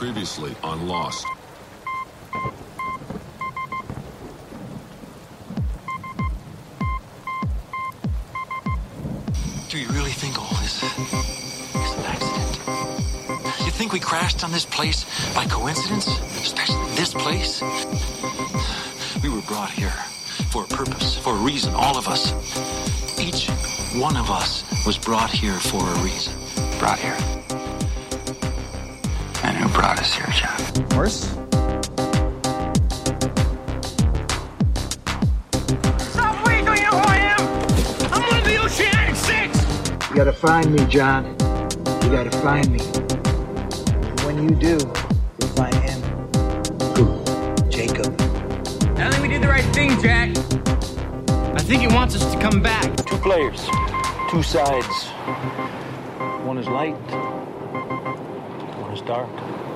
Previously on Lost. Do you really think all this is an accident? You think we crashed on this place by coincidence? Especially this place? We were brought here for a purpose, for a reason, all of us. Each one of us was brought here for a reason. Brought here. And who brought us here, John? Horse? Stop waiting, you know who I am? I'm one of the Oceanic Six! You gotta find me, John. You gotta find me. And when you do, you'll find him. Who? Jacob. I think we did the right thing, Jack. I think he wants us to come back. Two players, two sides. One is light, one is dark.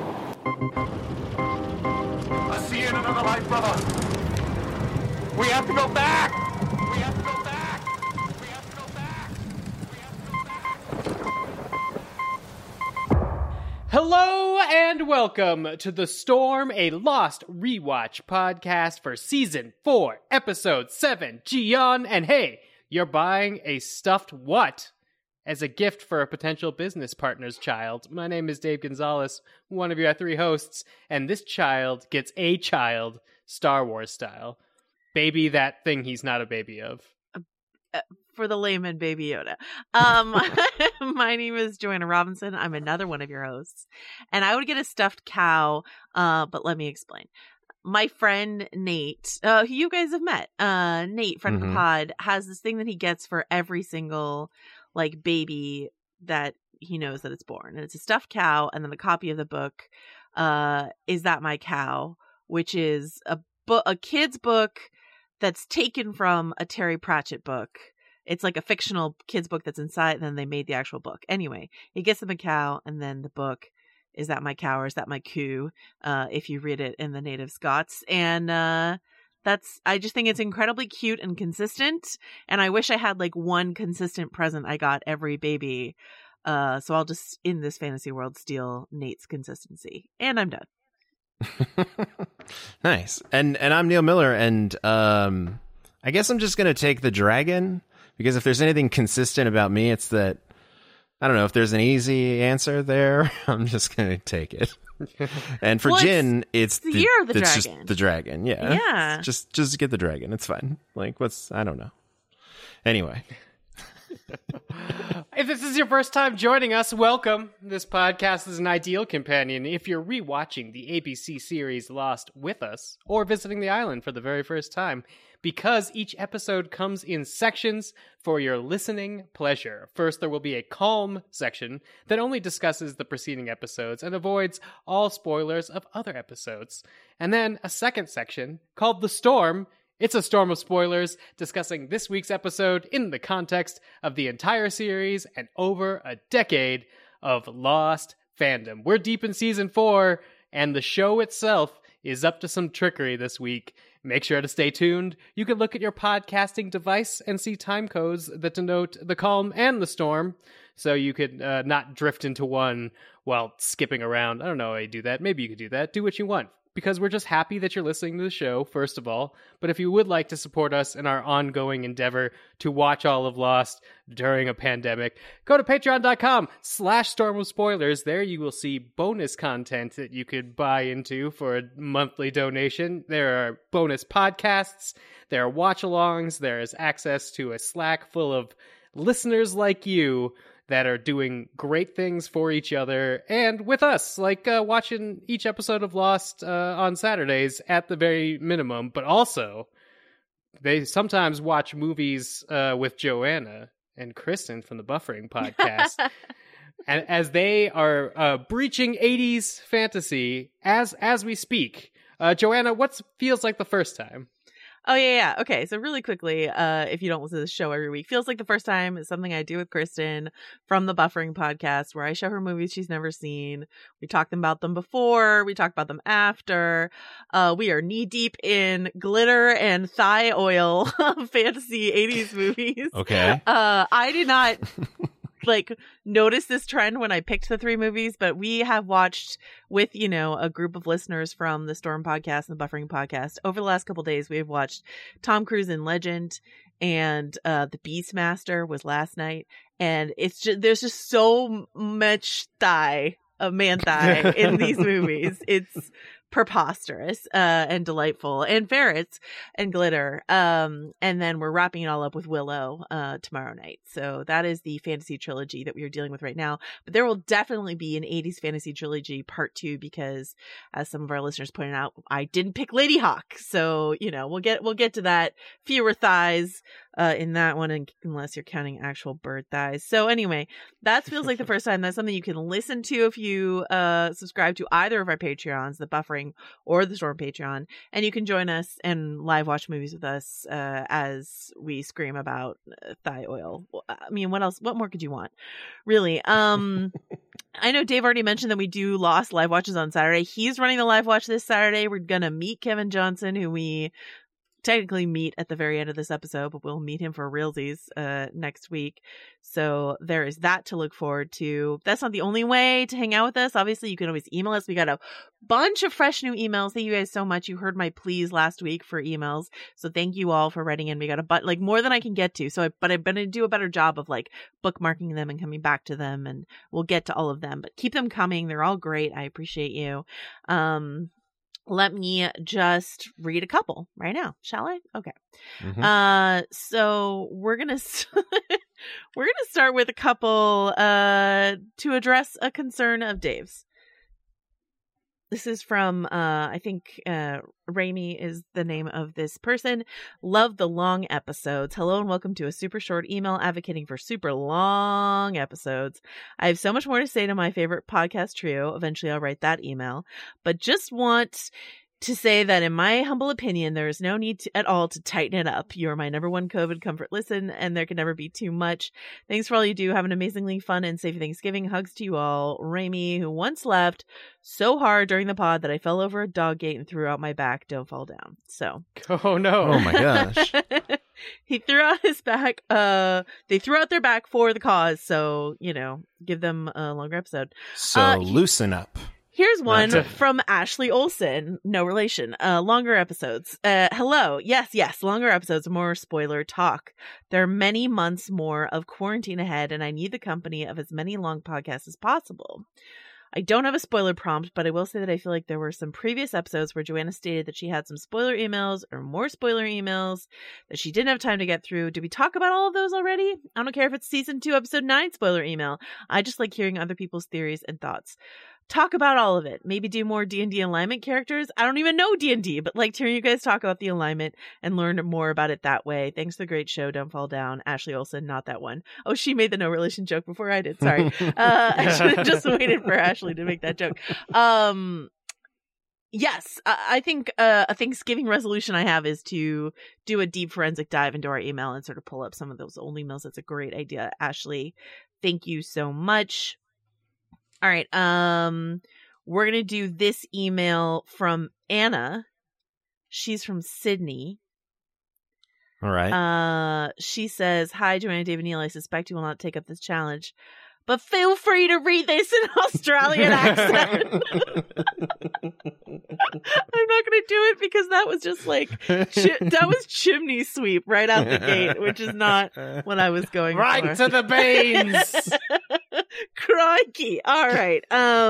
I see you in another life, brother. We have to go back. We have to go back. We have to go back. We have to go back. Hello and welcome to The Storm, a Lost Rewatch podcast for Season 4, Episode 7, Gion. And hey, you're buying a stuffed what? As a gift for a potential business partner's child. My name is Dave Gonzalez, one of your three hosts, and this child gets a child, Star Wars style. Baby that thing he's not a baby of. For the layman, Baby Yoda. My name is Joanna Robinson. I'm another one of your hosts. And I would get a stuffed cow, but let me explain. My friend Nate, who you guys have met, Nate, friend of the pod, has this thing that he gets for every single like baby that he knows that it's born. And it's a stuffed cow and then a copy of the book, Is That My Cow? Which is a kid's book that's taken from a Terry Pratchett book. It's like a fictional kid's book that's inside, and then they made the actual book. Anyway, he gets them a cow, and then the book, Is That My Cow or Is That My Coo? If you read it in the native Scots. And I just think it's incredibly cute and consistent. And I wish I had like one consistent present I got every baby. So I'll just, in this fantasy world, steal Nate's consistency. And I'm done. Nice. And I'm Neil Miller, and I guess I'm just going to take the dragon, because if there's anything consistent about me, it's that, I don't know, if there's an easy answer there, I'm just going to take it. And for Jin, it's the year of the dragon. Just the dragon. Yeah. Yeah. Just get the dragon. It's fine. Like, I don't know. Anyway. If this is your first time joining us, welcome. This podcast is an ideal companion if you're rewatching the ABC series Lost with us, or visiting the island for the very first time, because each episode comes in sections for your listening pleasure. First, there will be a calm section that only discusses the preceding episodes and avoids all spoilers of other episodes. And then a second section called The Storm. It's a storm of spoilers discussing this week's episode in the context of the entire series and over a decade of Lost fandom. We're deep in Season 4, and the show itself is up to some trickery this week. Make sure to stay tuned. You can look at your podcasting device and see time codes that denote the calm and the storm, so you could not drift into one while skipping around. I don't know how you do that. Maybe you could do that. Do what you want, because we're just happy that you're listening to the show, first of all. But if you would like to support us in our ongoing endeavor to watch all of Lost during a pandemic, go to patreon.com/Storm of Spoilers. There you will see bonus content that you could buy into for a monthly donation. There are bonus podcasts, there are watch-alongs, there is access to a Slack full of listeners like you that are doing great things for each other and with us, like watching each episode of Lost on Saturdays at the very minimum. But also, they sometimes watch movies with Joanna and Kristen from the Buffering podcast. And as they are breaching 80s fantasy as we speak. Joanna, what feels like the first time? Oh, yeah. Okay, so really quickly, if you don't listen to the show every week, feels like the first time is something I do with Kristen from the Buffering podcast, where I show her movies she's never seen. We talked about them before. We talk about them after. We are knee deep in glitter and thigh oil fantasy 80s movies. Okay. I did not like noticed this trend when I picked the 3 movies, but we have watched with, a group of listeners from the Storm podcast and the Buffering podcast. Over the last couple of days, we have watched Tom Cruise in Legend, and the Beastmaster was last night. And it's just, there's just so much man thigh in these movies. It's preposterous and delightful, and ferrets and glitter. And then we're wrapping it all up with Willow tomorrow night. So that is the fantasy trilogy that we are dealing with right now. But there will definitely be an 80s fantasy trilogy part 2 because, as some of our listeners pointed out, I didn't pick Lady Hawk. So we'll get to that. Fewer thighs in that one, unless you're counting actual bird thighs. So anyway, that feels like the first time. That's something you can listen to if you subscribe to either of our Patreons, the Buffering or the Storm Patreon, and you can join us and live watch movies with us as we scream about thigh oil. I mean, what more could you want, really? I know Dave already mentioned that we do Lost live watches on Saturday. He's running the live watch this Saturday. We're gonna meet Kevin Johnson, who we technically meet at the very end of this episode, but we'll meet him for realsies next week. So there is that to look forward to. That's not the only way to hang out with us. Obviously, you can always email us. We got a bunch of fresh new emails. Thank you guys so much. You heard my pleas last week for emails. So thank you all for writing in. We got more than I can get to. But I'm going to do a better job of bookmarking them and coming back to them, and we'll get to all of them. But keep them coming. They're all great. I appreciate you. Let me just read a couple right now, shall I? Okay. Mm-hmm. So we're gonna start with a couple to address a concern of Dave's. This is from I think Raimi is the name of this person. Love the long episodes. Hello and welcome to a super short email advocating for super long episodes. I have so much more to say to my favorite podcast trio. Eventually I'll write that email, but just want to say that in my humble opinion, there is no need at all to tighten it up. You are my number one COVID comfort listen, and there can never be too much. Thanks for all you do. Have an amazingly fun and safe Thanksgiving. Hugs to you all. Raimi, who once laughed so hard during the pod that I fell over a dog gate and threw out my back. Don't fall down. So. Oh, no. Oh, my gosh. He threw out his back. They threw out their back for the cause. So, give them a longer episode. So loosen up. Here's one from Ashley Olsen. No relation. Longer episodes. Hello. Yes. Longer episodes. More spoiler talk. There are many months more of quarantine ahead, and I need the company of as many long podcasts as possible. I don't have a spoiler prompt, but I will say that I feel like there were some previous episodes where Joanna stated that she had some spoiler emails or more spoiler emails that she didn't have time to get through. Did we talk about all of those already? I don't care if it's season 2, episode 9 spoiler email. I just like hearing other people's theories and thoughts. Talk about all of it. Maybe do more D&D alignment characters. I don't even know D&D, but liked hearing you guys talk about the alignment and learn more about it that way. Thanks for the great show. Don't fall down. Ashley Olsen, not that one. Oh, she made the no relation joke before I did. Sorry. I should have just waited for Ashley to make that joke. Yes, I think a Thanksgiving resolution I have is to do a deep forensic dive into our email and sort of pull up some of those old emails. That's a great idea, Ashley. Thank you so much. All right. We're going to do this email from Anna. She's from Sydney. All right. She says, "Hi, Joanna, David, Neil. I suspect you will not take up this challenge, but feel free to read this in Australian accent." I'm not going to do it because that was just that was chimney sweep right out the gate, which is not what I was going for. Right to the veins. Crikey. All right.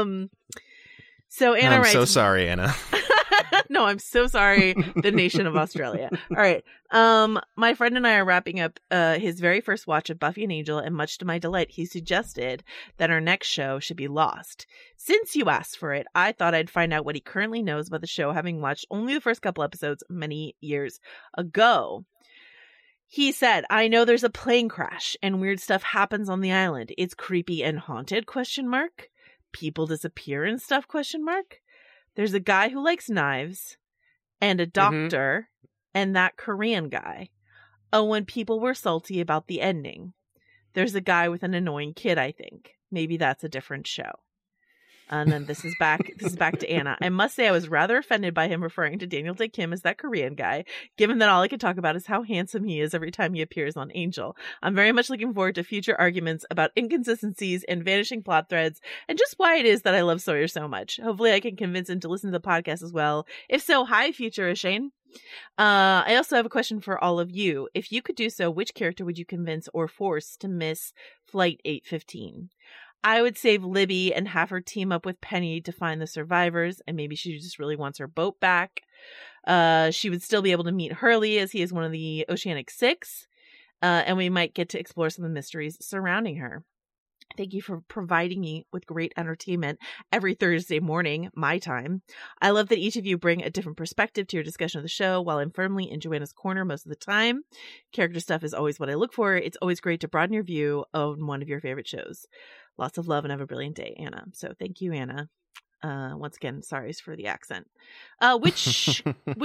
So Anna writes, I'm so sorry, Anna. No, I'm so sorry, the nation of Australia. All right. My friend and I are wrapping up his very first watch of Buffy and Angel, and much to my delight, he suggested that our next show should be Lost. Since you asked for it, I thought I'd find out what he currently knows about the show, having watched only the first couple episodes many years ago. He said, "I know there's a plane crash and weird stuff happens on the island. It's creepy and haunted, ? People disappear and stuff, ? There's a guy who likes knives and a doctor and that Korean guy. Oh, and people were salty about the ending. There's a guy with an annoying kid, I think. Maybe that's a different show." And then this is back to Anna. I must say I was rather offended by him referring to Daniel Day Kim as that Korean guy, given that all I could talk about is how handsome he is every time he appears on Angel. I'm very much looking forward to future arguments about inconsistencies and vanishing plot threads, and just why it is that I love Sawyer so much. Hopefully I can convince him to listen to the podcast as well. If so, hi, future Shane. I also have a question for all of you. If you could do so, which character would you convince or force to miss Flight 815? I would save Libby and have her team up with Penny to find the survivors, and maybe she just really wants her boat back. She would still be able to meet Hurley, as he is one of the Oceanic Six, and we might get to explore some of the mysteries surrounding her. Thank you for providing me with great entertainment every Thursday morning, my time. I love that each of you bring a different perspective to your discussion of the show, while I'm firmly in Joanna's corner most of the time. Character stuff is always what I look for. It's always great to broaden your view of one of your favorite shows. Lots of love and have a brilliant day, Anna. So thank you, Anna. Once again, sorry for the accent. Which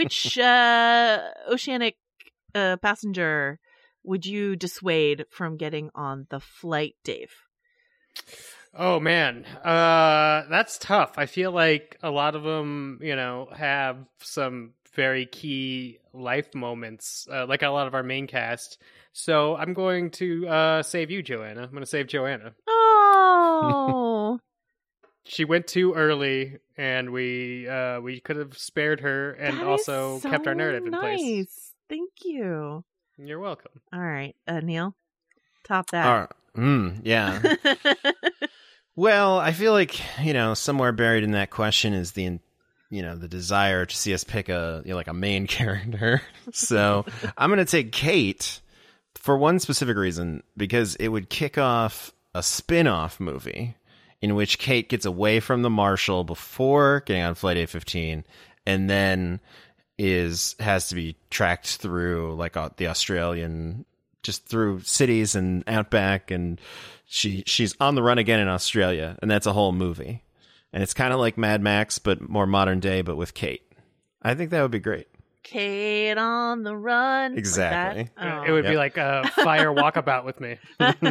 Oceanic passenger would you dissuade from getting on the flight, Dave? Oh man, that's tough. I feel like a lot of them, have some very key life moments, like a lot of our main cast. So I'm going to save you, Joanna. I'm going to save Joanna. Oh, she went too early, and we could have spared her and that also is so kept our narrative in place. Nice. Thank you. You're welcome. All right, Neil, top that. Yeah. Well, I feel like, somewhere buried in that question is the desire to see us pick a main character. So I'm going to take Kate for one specific reason, because it would kick off a spin-off movie in which Kate gets away from the Marshal before getting on Flight 815 and then has to be tracked through the Australian, just through cities and outback, and she's on the run again in Australia, and that's a whole movie. And it's kind of like Mad Max, but more modern day, but with Kate. I think that would be great. Kate on the run. Exactly. Like that? Oh. It would be like a Fire Walkabout with me.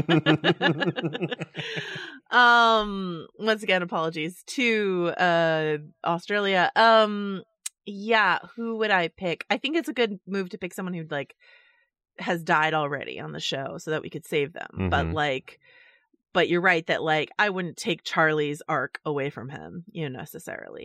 Once again, apologies to Australia. Yeah, who would I pick? I think it's a good move to pick someone who has died already on the show so that we could save them. Mm-hmm. But you're right that I wouldn't take Charlie's arc away from him, necessarily.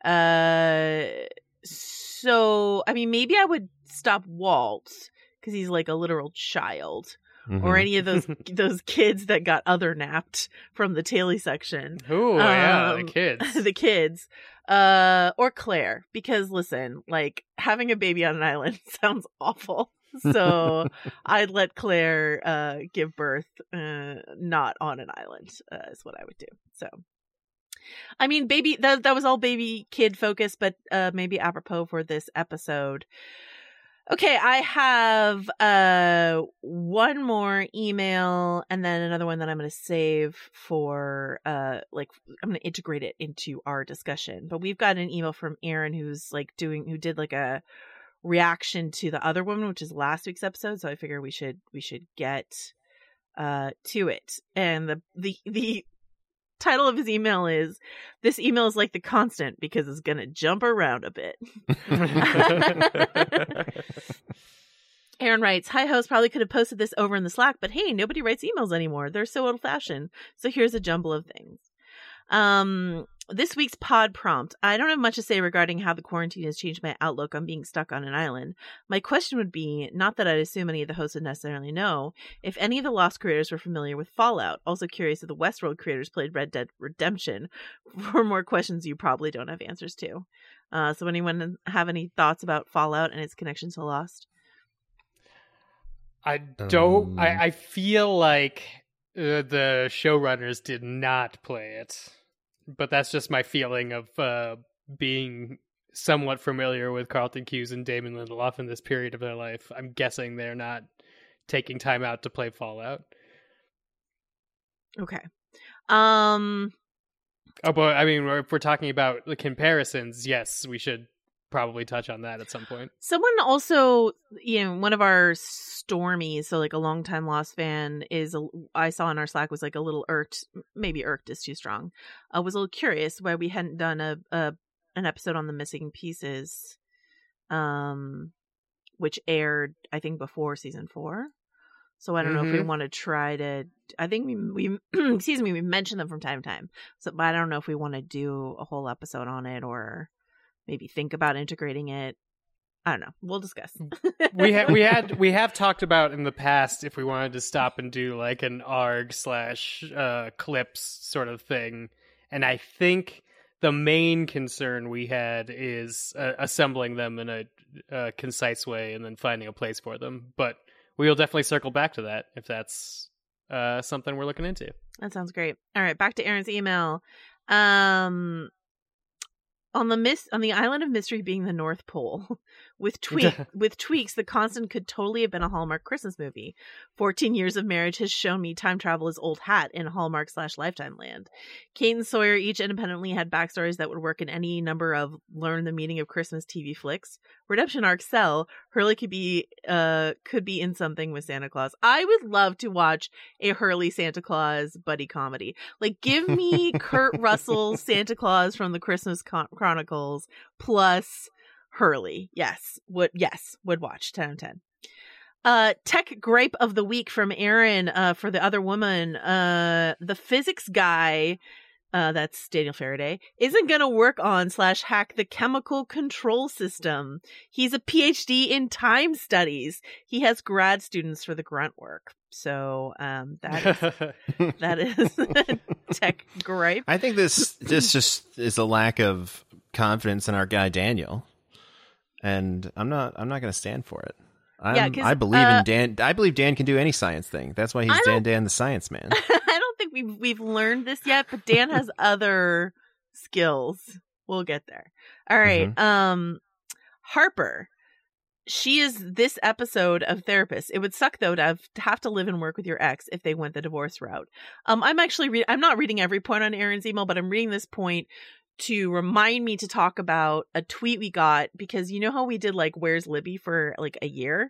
So I mean, maybe I would stop Walt because he's like a literal child, or any of those kids that got other napped from the Taily section. Oh yeah, the kids, the kids, or Claire, because listen, having a baby on an island sounds awful. So I'd let Claire give birth not on an island is what I would do. So I mean, baby, that was all baby kid focused, but maybe apropos for this episode. Okay, I have one more email and then another one that I'm going to save for I'm going to integrate it into our discussion. But we've got an email from Aaron who did a reaction to the other woman, which is last week's episode. So I figure we should get to it. And the title of his email is, "This email is like The Constant because it's going to jump around a bit." Aaron writes, "Hi host, probably could have posted this over in the Slack, but hey, nobody writes emails anymore. They're so old fashioned. So here's a jumble of things. This week's pod prompt. I don't have much to say regarding how the quarantine has changed my outlook on being stuck on an island. My question would be, not that I'd assume any of the hosts would necessarily know, if any of the Lost creators were familiar with Fallout. Also curious if the Westworld creators played Red Dead Redemption. For more questions you probably don't have answers to. So anyone have any thoughts about Fallout and its connection to Lost? I don't. I feel like the showrunners did not play it. But that's just my feeling of being somewhat familiar with Carlton Cuse and Damon Lindelof in this period of their life. I'm guessing they're not taking time out to play Fallout. Okay. Oh, but I mean, if we're talking about the comparisons, yes, we should probably touch on that at some point. Someone also, one of our Stormies, so like a longtime Lost fan, I saw in our Slack was like a little irked, maybe irked is too strong, was a little curious why we hadn't done an episode on the missing pieces, which aired, I think, before season 4. So I don't know if we want to try to. I think we excuse me, we mention them from time to time. So, but I don't know if we want to do a whole episode on it or maybe think about integrating it. I don't know. We'll discuss. we have talked about in the past if we wanted to stop and do like an ARG / clips sort of thing, and I think the main concern we had is assembling them in a concise way and then finding a place for them, but. We will definitely circle back to that if that's something we're looking into. That sounds great. All right, back to Aaron's email. On the island of mystery being the North Pole, with tweaks, The Constant could totally have been a Hallmark Christmas movie. 14 years of marriage has shown me time travel is old hat in Hallmark / Lifetime land. Kate and Sawyer each independently had backstories that would work in any number of learn the meaning of Christmas TV flicks. Redemption arc Cell, Hurley could be in something with Santa Claus. I would love to watch a Hurley Santa Claus buddy comedy. Like, give me Kurt Russell Santa Claus from the Christmas Chronicles plus Hurley. Yes, would watch 10 out of 10. Tech gripe of the week from Aaron for the other woman. The physics guy, that's Daniel Faraday, isn't going to work on / hack the chemical control system. He's a PhD in time studies. He has grad students for the grunt work. So that is tech gripe. I think this just is a lack of confidence in our guy Daniel, and I'm not going to stand for it. I believe in Dan. I believe Dan can do any science thing. That's why he's Dan the Science Man. I don't think we've learned this yet, but Dan has other skills. We'll get there. All right. Harper. She is this episode of Therapist. It would suck though to have to live and work with your ex if they went the divorce route. I'm actually I'm not reading every point on Aaron's email, but I'm reading this point to remind me to talk about a tweet we got, because you know how we did like Where's Libby for like a year,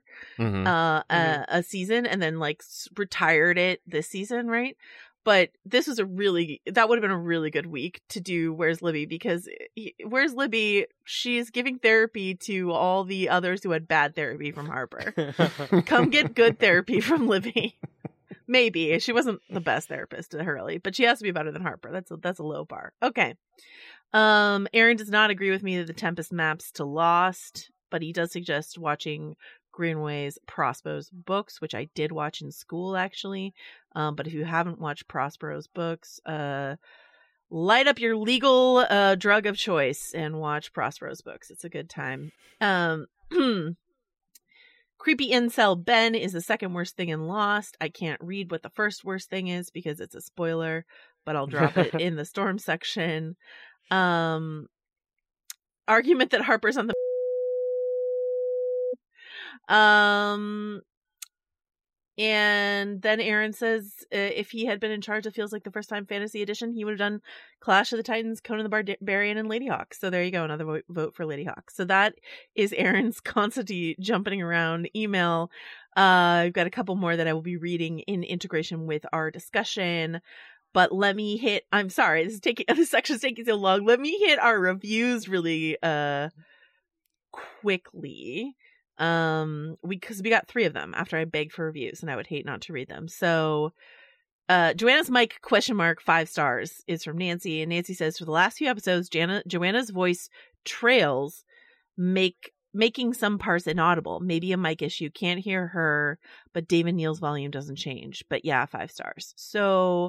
a season, and then like retired it this season, right? But this was that would have been a really good week to do Where's Libby, because Where's Libby, she's giving therapy to all the others who had bad therapy from Harper. Come get good therapy from Libby. Maybe. She wasn't the best therapist to Hurley, but she has to be better than Harper. That's a low bar. Okay. Aaron does not agree with me that The Tempest maps to Lost, but he does suggest watching Greenaway's Prospero's books, which I did watch in school actually. But if you haven't watched Prospero's books, light up your legal drug of choice and watch Prospero's books. It's a good time. Creepy incel Ben is the second worst thing in Lost. I can't read what the first worst thing is because it's a spoiler, but I'll drop it in the storm section. Argument that Harper's on the and then Aaron says if he had been in charge of Feels Like the First Time Fantasy Edition, he would have done Clash of the Titans, Conan the Barbarian, and Lady Hawk. So there you go, another vote for Lady Hawk. So that is Aaron's constantly jumping around email. I've got a couple more that I will be reading in integration with our discussion. But let me hit. I'm sorry, this section's taking so long. Let me hit our reviews really quickly. Because we got 3 of them after I begged for reviews, and I would hate not to read them. So Joanna's mic ? 5 stars is from Nancy, and Nancy says, for the last few episodes, Joanna's voice trails, making some parts inaudible. Maybe a mic issue. Can't hear her, but David Neal's volume doesn't change. But yeah, 5 stars. So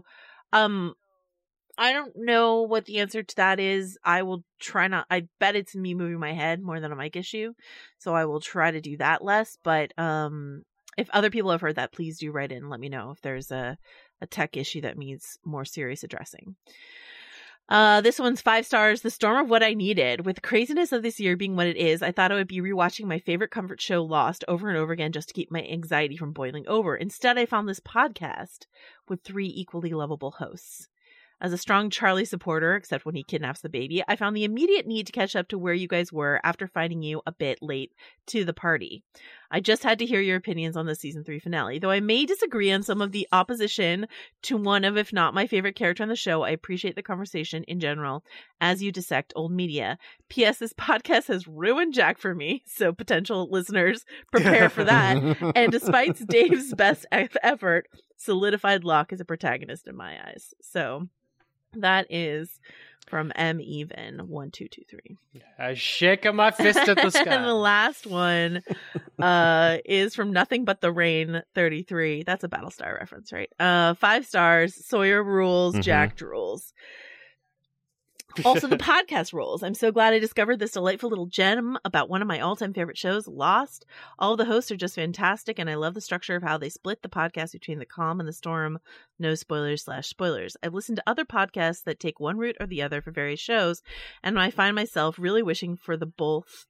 I don't know what the answer to that is. I will try not. I bet it's me moving my head more than a mic issue. So I will try to do that less. But if other people have heard that, please do write in and let me know if there's a tech issue that needs more serious addressing. This one's 5 stars. The storm of what I needed. With the craziness of this year being what it is, I thought I would be rewatching my favorite comfort show, Lost, over and over again just to keep my anxiety from boiling over. Instead, I found this podcast with 3 equally lovable hosts. As a strong Charlie supporter, except when he kidnaps the baby, I found the immediate need to catch up to where you guys were after finding you a bit late to the party. I just had to hear your opinions on the season 3 finale. Though I may disagree on some of the opposition to one of, if not my favorite character on the show, I appreciate the conversation in general as you dissect old media. P.S. This podcast has ruined Jack for me, so potential listeners prepare for that. And despite Dave's best effort, solidified Locke as a protagonist in my eyes. So that is from M. Even 1223. I shake my fist at the sky. And the last one is from Nothing But the Rain 33. That's a Battlestar reference, right? 5 stars. Sawyer rules. Jack drools. Also, the podcast rules. I'm so glad I discovered this delightful little gem about one of my all-time favorite shows, Lost. All of the hosts are just fantastic, and I love the structure of how they split the podcast between the calm and the storm. No spoilers/spoilers. I've listened to other podcasts that take one route or the other for various shows, and I find myself really wishing for the both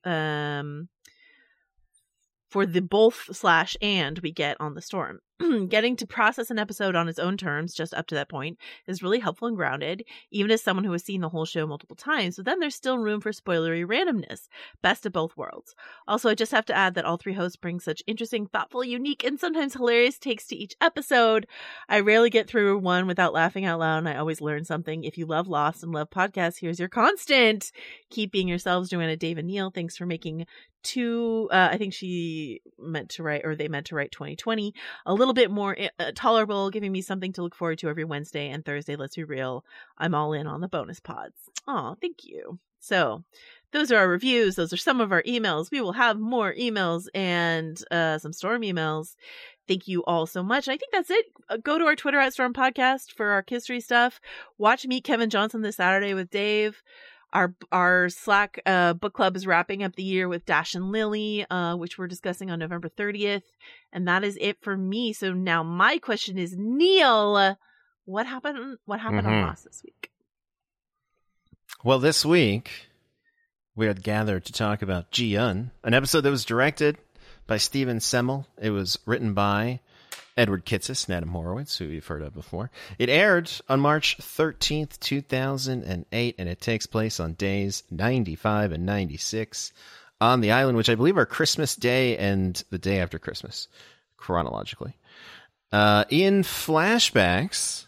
/and we get on the storm. Getting to process an episode on its own terms, just up to that point, is really helpful and grounded, even as someone who has seen the whole show multiple times, but then there's still room for spoilery randomness. Best of both worlds. Also, I just have to add that all 3 hosts bring such interesting, thoughtful, unique, and sometimes hilarious takes to each episode. I rarely get through one without laughing out loud, and I always learn something. If you love Lost and love podcasts, here's your constant. Keep being yourselves, Joanna, Dave, and Neil. Thanks for making I think they meant to write 2020 a little bit more tolerable, giving me something to look forward to every Wednesday and Thursday. Let's be real, I'm all in on the bonus pods. Oh, thank you. So those are our reviews. Those are some of our emails. We will have more emails and some Storm emails. Thank you all so much. I think that's it. Go to our Twitter at Storm Podcast for our history stuff. Watch Meet Kevin Johnson this Saturday with Dave. Our Slack book club is wrapping up the year with Dash and Lily, which we're discussing on November 30th. And that is it for me. So now my question is, Neil, what happened on Lost this week? Well, this week we are gathered to talk about Ji-Un, an episode that was directed by Steven Semel. It was written by Edward Kitsis and Adam Horowitz, who you've heard of before. It aired on March 13th, 2008, and it takes place on days 95 and 96 on the island, which I believe are Christmas Day and the day after Christmas, chronologically. In flashbacks,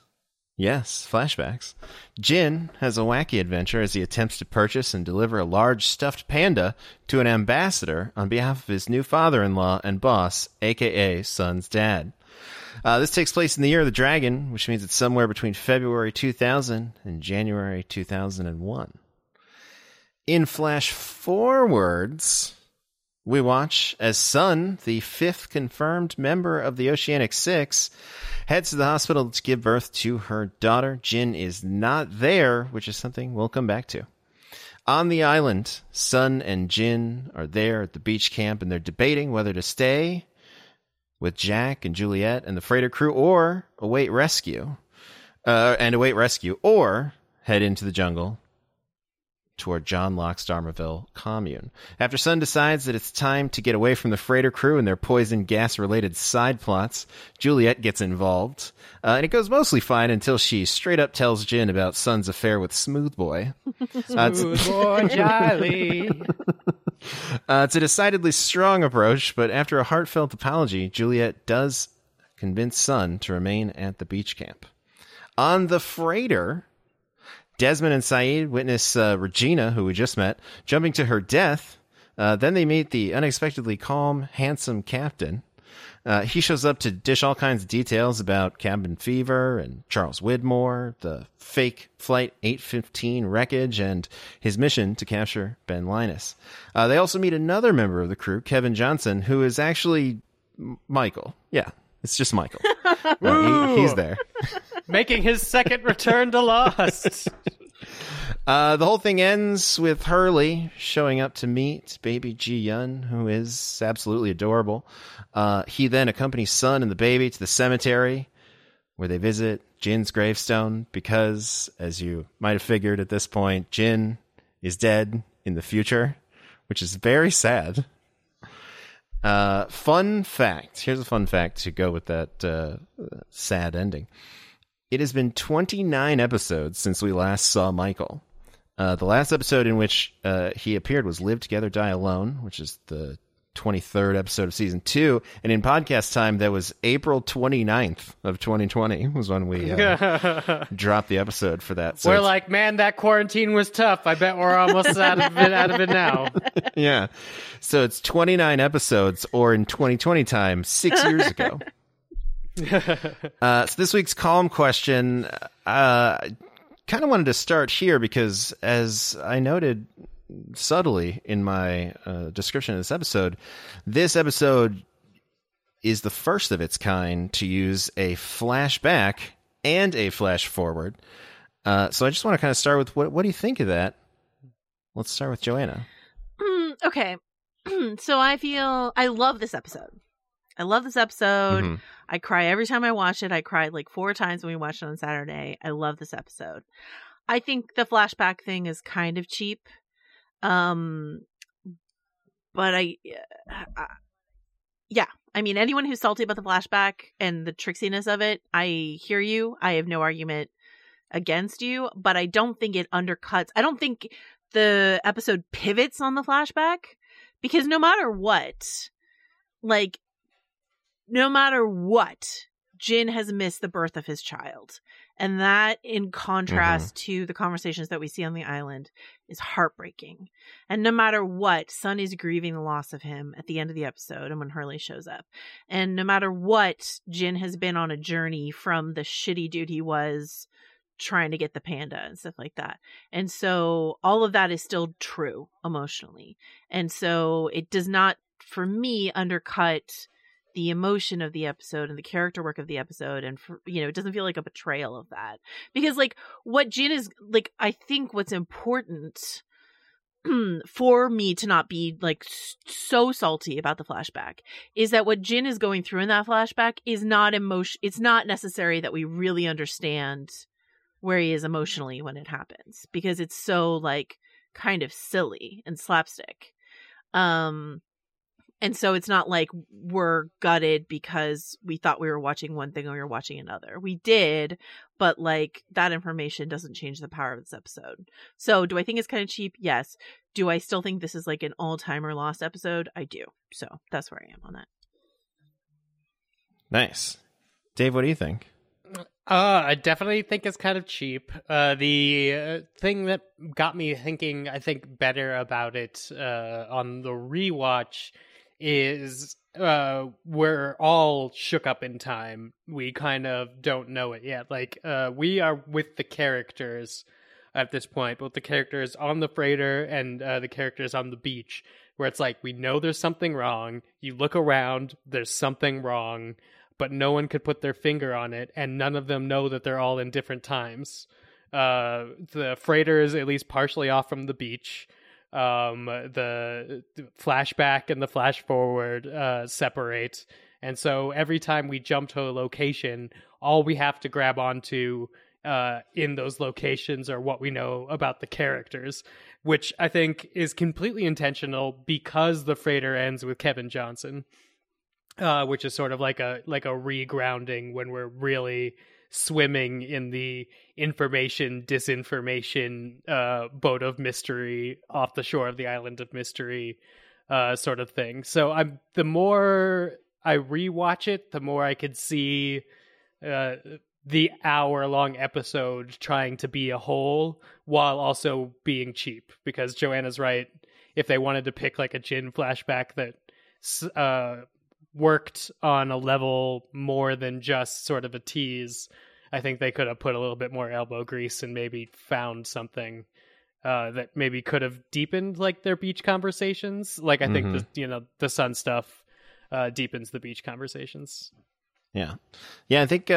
Jin has a wacky adventure as he attempts to purchase and deliver a large stuffed panda to an ambassador on behalf of his new father-in-law and boss, a.k.a. Sun's dad. This takes place in the year of the dragon, which means it's somewhere between February 2000 and January 2001. In flash forwards, we watch as Sun, the 5th confirmed member of the Oceanic Six, heads to the hospital to give birth to her daughter. Jin is not there, which is something we'll come back to. On the island, Sun and Jin are there at the beach camp, and they're debating whether to stay with Jack and Juliet and the freighter crew or await rescue, or head into the jungle toward John Locke's Dharmaville commune. After Sun decides that it's time to get away from the freighter crew and their poison gas-related side plots, Juliet gets involved, and it goes mostly fine until she straight up tells Jin about Sun's affair with Smooth Boy. Smooth Boy Jolly. It's a decidedly strong approach, but after a heartfelt apology, Juliet does convince Sun to remain at the beach camp. On the freighter, Desmond and Saeed witness Regina, who we just met, jumping to her death. Then they meet the unexpectedly calm, handsome captain. He shows up to dish all kinds of details about cabin fever and Charles Widmore, the fake Flight 815 wreckage, and his mission to capture Ben Linus. They also meet another member of the crew, Kevin Johnson, who is actually Michael. Yeah, it's just Michael. He's there. Making his second return to Lost. The whole thing ends with Hurley showing up to meet baby Ji-Un, who is absolutely adorable. He then accompanies Sun and the baby to the cemetery, where they visit Jin's gravestone, because, as you might have figured at this point, Jin is dead in the future, which is very sad. Fun fact. Here's a fun fact to go with that sad ending. It has been 29 episodes since we last saw Michael. The last episode in which he appeared was Live Together, Die Alone, which is the 23rd episode of season 2. And in podcast time, that was April 29th of 2020 was when we dropped the episode for that. So we're like, man, that quarantine was tough. I bet we're almost out of it now. Yeah. So it's 29 episodes, or in 2020 time, 6 years ago. So this week's column question, kind of wanted to start here because, as I noted subtly in my description of this episode is the first of its kind to use a flashback and a flash forward. So I just want to kind of start with what do you think of that? Let's start with Joanna. Okay. So I love this episode. Mm-hmm. I cry every time I watch it. I cried like 4 times when we watched it on Saturday. I love this episode. I think the flashback thing is kind of cheap. But I mean, anyone who's salty about the flashback and the tricksiness of it, I hear you. I have no argument against you, but I don't think it undercuts. I don't think the episode pivots on the flashback, because no matter what, Jin has missed the birth of his child. And that, in contrast to the conversations that we see on the island, is heartbreaking. And no matter what, Sun is grieving the loss of him at the end of the episode and when Hurley shows up. And no matter what, Jin has been on a journey from the shitty dude he was trying to get the panda and stuff like that. And so all of that is still true emotionally. And so it does not, for me, undercut the emotion of the episode and the character work of the episode. And, it doesn't feel like a betrayal of that. Because, what Jin is, I think what's important for me to not be, so salty about the flashback is that what Jin is going through in that flashback is not emotion. It's not necessary that we really understand where he is emotionally when it happens. Because it's so, kind of silly and slapstick. And so it's not like we're gutted because we thought we were watching one thing and we were watching another. We did, but that information doesn't change the power of this episode. So do I think it's kind of cheap? Yes. Do I still think this is an all-timer lost episode? I do. So that's where I am on that. Nice. Dave, what do you think? I definitely think it's kind of cheap. The thing that got me thinking, I think, better about it on the rewatch is we're all shook up in time. We kind of don't know it yet. We are with the characters at this point, both the characters on the freighter and the characters on the beach, where it's we know there's something wrong. You look around, there's something wrong, but no one could put their finger on it, and none of them know that they're all in different times. The freighter is at least partially off from the beach. The flashback and the flash forward separate, and so every time we jump to a location, all we have to grab onto in those locations are what we know about the characters, which I think is completely intentional because the freighter ends with Kevin Johnson, which is sort of like a regrounding when we're really swimming in the information disinformation boat of mystery off the shore of the island of mystery sort of thing. So the more I rewatch it, the more I could see the hour-long episode trying to be a whole while also being cheap, because Joanna's right. If they wanted to pick a Jin flashback that worked on a level more than just sort of a tease, I think they could have put a little bit more elbow grease and maybe found something that maybe could have deepened their beach conversations. I think the Sun stuff deepens the beach conversations. Yeah. I think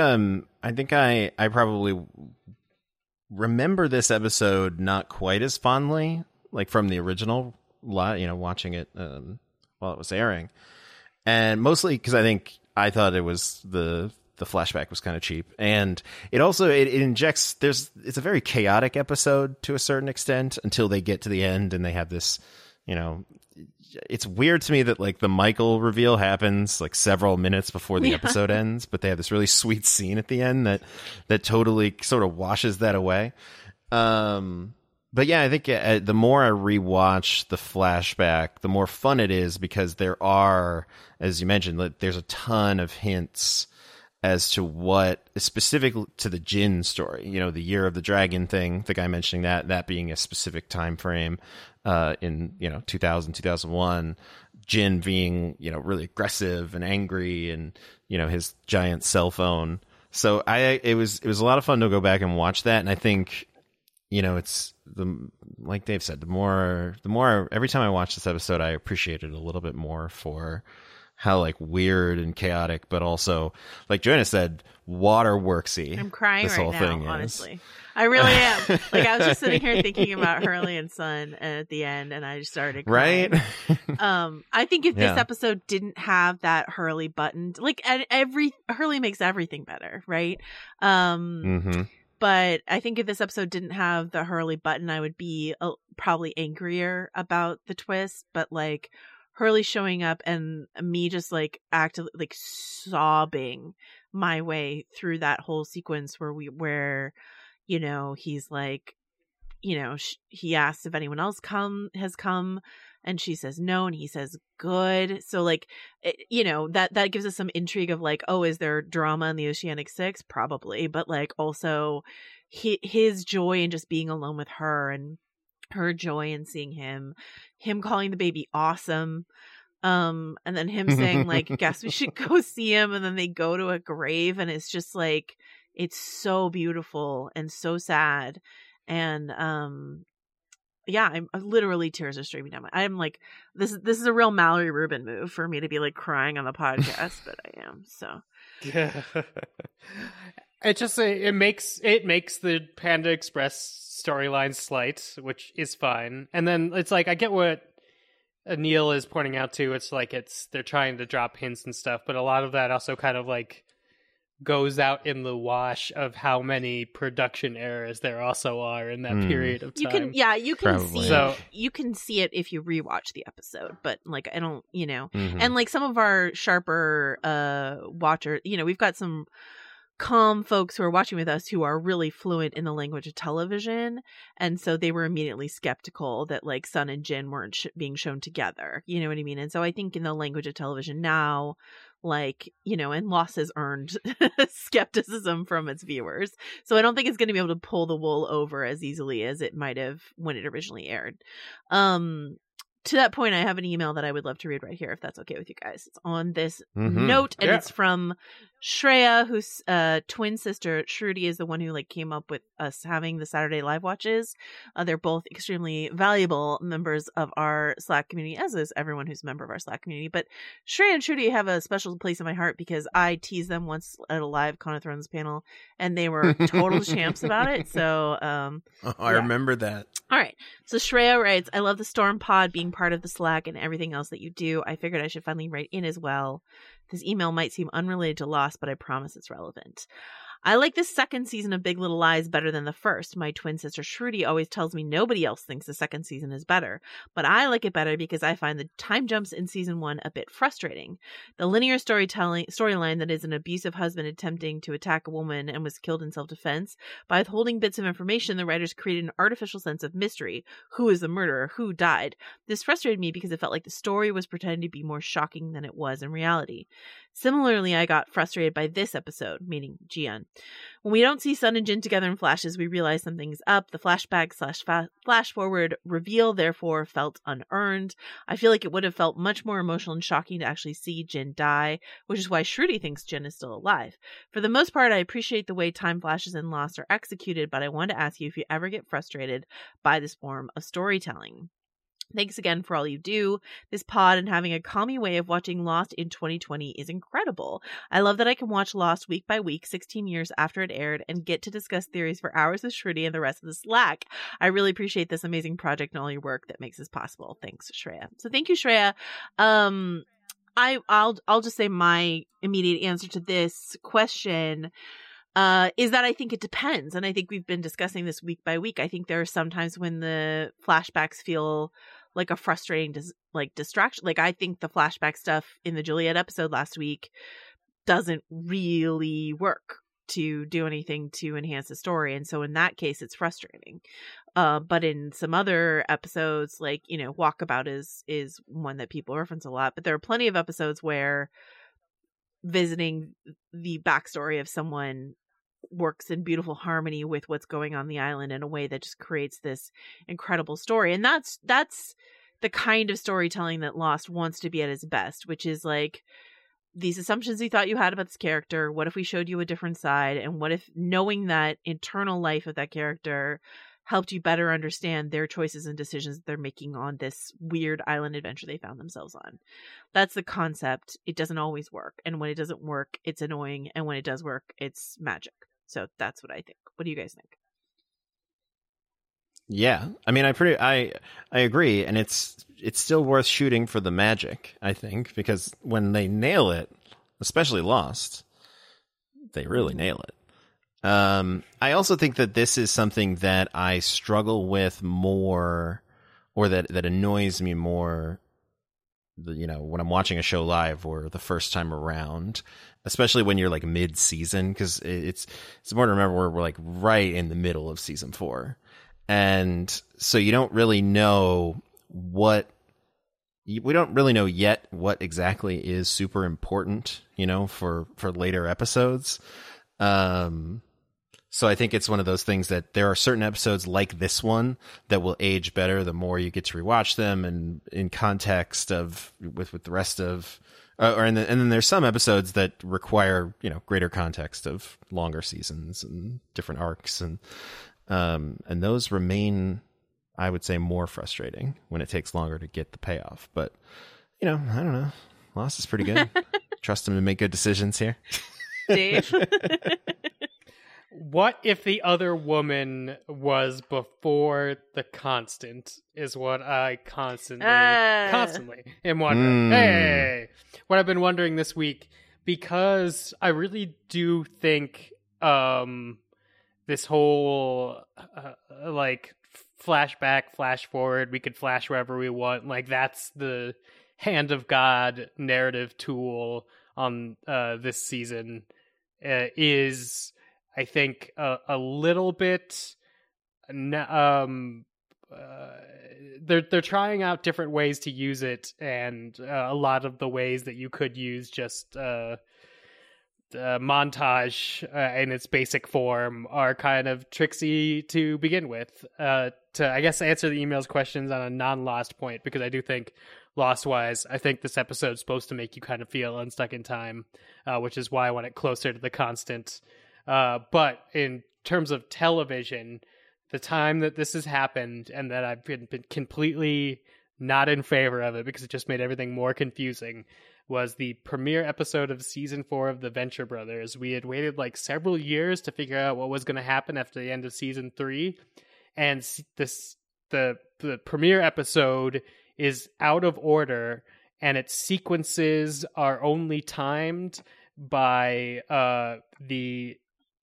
I probably remember this episode not quite as fondly, from the original, watching it while it was airing. And mostly because I thought it was the flashback was kind of cheap. And it also, it injects, it's a very chaotic episode to a certain extent until they get to the end and they have this you know, it's weird to me that like the Michael reveal happens like several minutes before the episode ends, but they have this really sweet scene at the end that totally sort of washes that away. But yeah, I think the more I rewatch the flashback, the more fun it is, because there are, as you mentioned, there's a ton of hints as to what is specific to the Jin story. You know, the Year of the Dragon thing, the guy mentioning that being a specific time frame in, 2000, 2001, Jin being, really aggressive and angry, and, his giant cell phone. So it was a lot of fun to go back and watch that. And I think, it's like Dave said, the more every time I watch this episode, I appreciate it a little bit more for how like weird and chaotic, but also, like Joanna said, waterworksy. I'm crying this right whole now, thing honestly. Is. I really am. Like, I was just sitting here thinking about Hurley and Son at the end, and I just started crying. Right? I think if this episode didn't have that Hurley button, like Hurley makes everything better, right? But I think if this episode didn't have the Hurley button, I would be probably angrier about the twist. But like Hurley showing up and me just like actively like sobbing my way through that whole sequence where he's like, he asks if anyone else has come, and she says no, and he says good. So like, that gives us some intrigue of like, oh, is there drama in the Oceanic Six? Probably, but like also his joy in just being alone with her, and her joy in seeing him calling the baby awesome. And then him saying like, guess we should go see him. And then they go to a grave, and it's just like, it's so beautiful and so sad. And, I'm literally tears are streaming down I'm like, this is a real Mallory Rubin move for me to be like crying on the podcast, but I am. So yeah. It makes the Panda Express storyline slight, which is fine. And then it's like, I get what Neil is pointing out too. It's like they're trying to drop hints and stuff, but a lot of that also kind of like goes out in the wash of how many production errors there also are in that period of time. You can Probably. you can see it if you rewatch the episode, but like I don't, and like some of our sharper watchers, we've got some calm folks who are watching with us who are really fluent in the language of television, and so they were immediately skeptical that like Sun and Jin weren't being shown together, you know what I mean? And so I think in the language of television now, like, and Lost has earned skepticism from its viewers, so I don't think it's going to be able to pull the wool over as easily as it might have when it originally aired. To that point, I have an email that I would love to read right here, if that's okay with you guys. It's on this note, and it's from Shreya, whose twin sister Shruti is the one who like came up with us having the Saturday live watches. They're both extremely valuable members of our Slack community, as is everyone who's a member of our Slack community. But Shreya and Shruti have a special place in my heart because I teased them once at a live Con of Thrones panel, and they were total champs about it. So I remember that. All right. So Shreya writes, I love the Storm Pod being part of the Slack and everything else that you do. I figured I should finally write in as well. This email might seem unrelated to Lost, but I promise it's relevant. I like the second season of Big Little Lies better than the first. My twin sister Shruti always tells me nobody else thinks the second season is better, but I like it better because I find the time jumps in season 1 a bit frustrating. The linear storyline that is an abusive husband attempting to attack a woman and was killed in self-defense. By withholding bits of information, the writers created an artificial sense of mystery. Who is the murderer? Who died? This frustrated me because it felt like the story was pretending to be more shocking than it was in reality. Similarly, I got frustrated by this episode, meaning Jian. When we don't see Sun and Jin together in flashes, we realize something's up. The flashback / flash forward reveal, therefore, felt unearned. I feel like it would have felt much more emotional and shocking to actually see Jin die, which is why Shruti thinks Jin is still alive. For the most part, I appreciate the way time flashes in Lost are executed, but I wanted to ask you if you ever get frustrated by this form of storytelling. Thanks again for all you do. This pod and having a calming way of watching Lost in 2020 is incredible. I love that I can watch Lost week by week, 16 years after it aired, and get to discuss theories for hours with Shruti and the rest of the Slack. I really appreciate this amazing project and all your work that makes this possible. Thanks, Shreya. So thank you, Shreya. I'll just say my immediate answer to this question is that I think it depends. And I think we've been discussing this week by week. I think there are some times when the flashbacks feel like a frustrating distraction. Like, I think the flashback stuff in the Juliet episode last week doesn't really work to do anything to enhance the story, and so in that case it's frustrating. But in some other episodes, like, you know, Walkabout is one that people reference a lot, but there are plenty of episodes where visiting the backstory of someone works in beautiful harmony with what's going on the island in a way that just creates this incredible story. And that's the kind of storytelling that Lost wants to be at its best, which is like, these assumptions you thought you had about this character, what if we showed you a different side? And what if knowing that internal life of that character helped you better understand their choices and decisions that they're making on this weird island adventure they found themselves on? That's the concept. It doesn't always work. And when it doesn't work, it's annoying. And when it does work, it's magic. So that's what I think. What do you guys think? Yeah, I mean, I agree, and it's still worth shooting for the magic, I think, because when they nail it, especially Lost, they really nail it. I also think that this is something that I struggle with more, or that annoys me more, you know, when I'm watching a show live or the first time around, especially when you're like mid-season, because it's important to remember we're like right in the middle of season 4. And so you don't really know we don't really know yet what exactly is super important, you know, for later episodes. So I think it's one of those things that there are certain episodes like this one that will age better the more you get to rewatch them and in context of with the rest of, and then there's some episodes that require, you know, greater context of longer seasons and different arcs, and those remain, I would say, more frustrating when it takes longer to get the payoff. But, you know, I don't know. Lost is pretty good. Trust him to make good decisions here. Dave? What if the other woman was before the Constant is what I constantly am wondering. Hey! What I've been wondering this week, because I really do think this whole like flashback, flash forward, we could flash wherever we want, like that's the hand of God narrative tool on this season, is I think a little bit they're trying out different ways to use it, and a lot of the ways that you could use just montage in its basic form are kind of tricksy to begin with. To, I guess, answer the email's questions on a non-Lost point, because I do think Lost-wise, I think this episode's supposed to make you kind of feel unstuck in time, which is why I want it closer to the Constant. But in terms of television, the time that this has happened and that I've been completely not in favor of it because it just made everything more confusing was the premiere episode of season 4 of The Venture Brothers. We had waited like several years to figure out what was going to happen after the end of season 3. And the premiere episode is out of order, and its sequences are only timed by the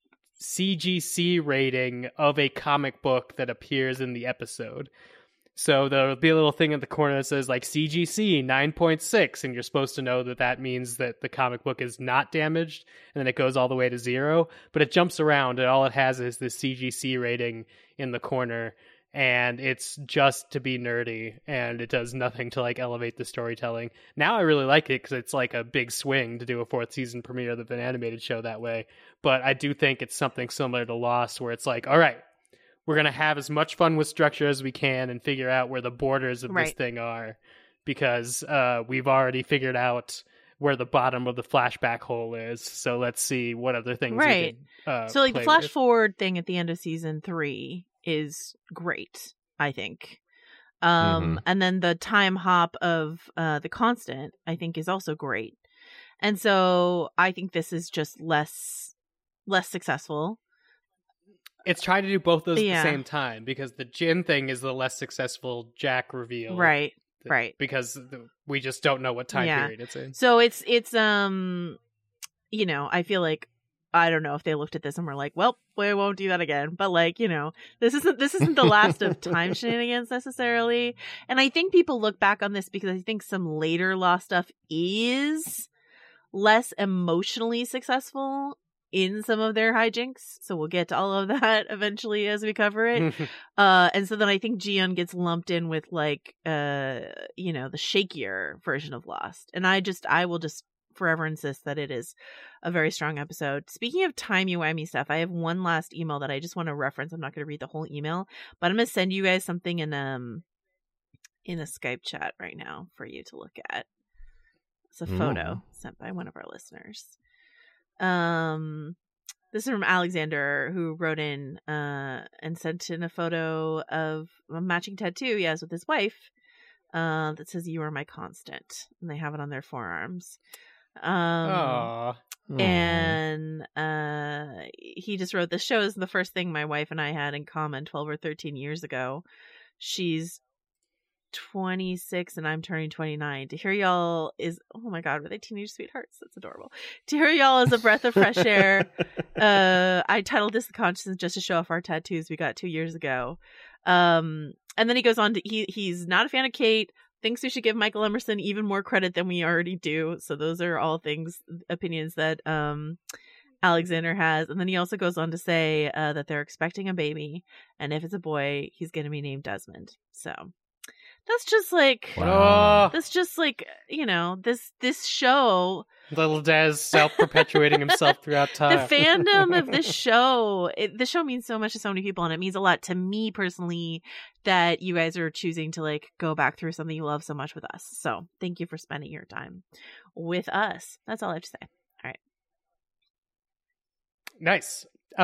CGC rating of a comic book that appears in the episode. So there'll be a little thing in the corner that says like CGC 9.6, and you're supposed to know that that means that the comic book is not damaged, and then it goes all the way to 0, but it jumps around, and all it has is this CGC rating in the corner, and it's just to be nerdy, and it does nothing to like elevate the storytelling. Now I really like it because it's like a big swing to do a 4th season premiere of an animated show that way, but I do think it's something similar to Lost, where it's like, all right, we're going to have as much fun with structure as we can and figure out where the borders of this thing are, because we've already figured out where the bottom of the flashback hole is. So let's see what other things we can so like the play flash with. forward thing at the end of season 3 is great, I think. And then the time hop of the Constant, I think, is also great. And so I think this is just less successful. It's trying to do both those at the same time, because the Jin thing is the less successful Jack reveal. Right. Because we just don't know what time period it's in. So it's you know, I feel like I don't know if they looked at this and were like, well, we won't do that again. But like, you know, this isn't the last of time shenanigans necessarily. And I think people look back on this because I think some later Lost stuff is less emotionally successful in some of their hijinks. So we'll get to all of that eventually as we cover it. And so then I think Ji-yeon gets lumped in with like, you know, the shakier version of Lost. And I will just forever insist that it is a very strong episode. Speaking of timey-wimey stuff, I have one last email that I just want to reference. I'm not going to read the whole email, but I'm going to send you guys something in a Skype chat right now for you to look at. It's a photo sent by one of our listeners. This is from Alexander, who wrote in and sent in a photo of a matching tattoo he has with his wife that says "You are my constant," and they have it on their forearms. And he just wrote, "This show is the first thing my wife and I had in common 12 or 13 years ago. She's 26 and I'm turning 29. To hear y'all is, oh my god, were they teenage sweethearts? That's adorable. To hear y'all is a breath of fresh air." I titled this "The Conscience" just to show off our tattoos we got 2 years ago. And then he goes on to, he's not a fan of Kate, thinks we should give Michael Emerson even more credit than we already do. So those are all opinions that Alexander has. And then he also goes on to say that they're expecting a baby, and if it's a boy, he's going to be named Desmond. So that's just like, that's just like, you know, this show. Little Des self-perpetuating himself throughout time. The fandom of this show, this show means so much to so many people, and it means a lot to me personally that you guys are choosing to like go back through something you love so much with us. So thank you for spending your time with us. That's all I have to say. All right. Nice.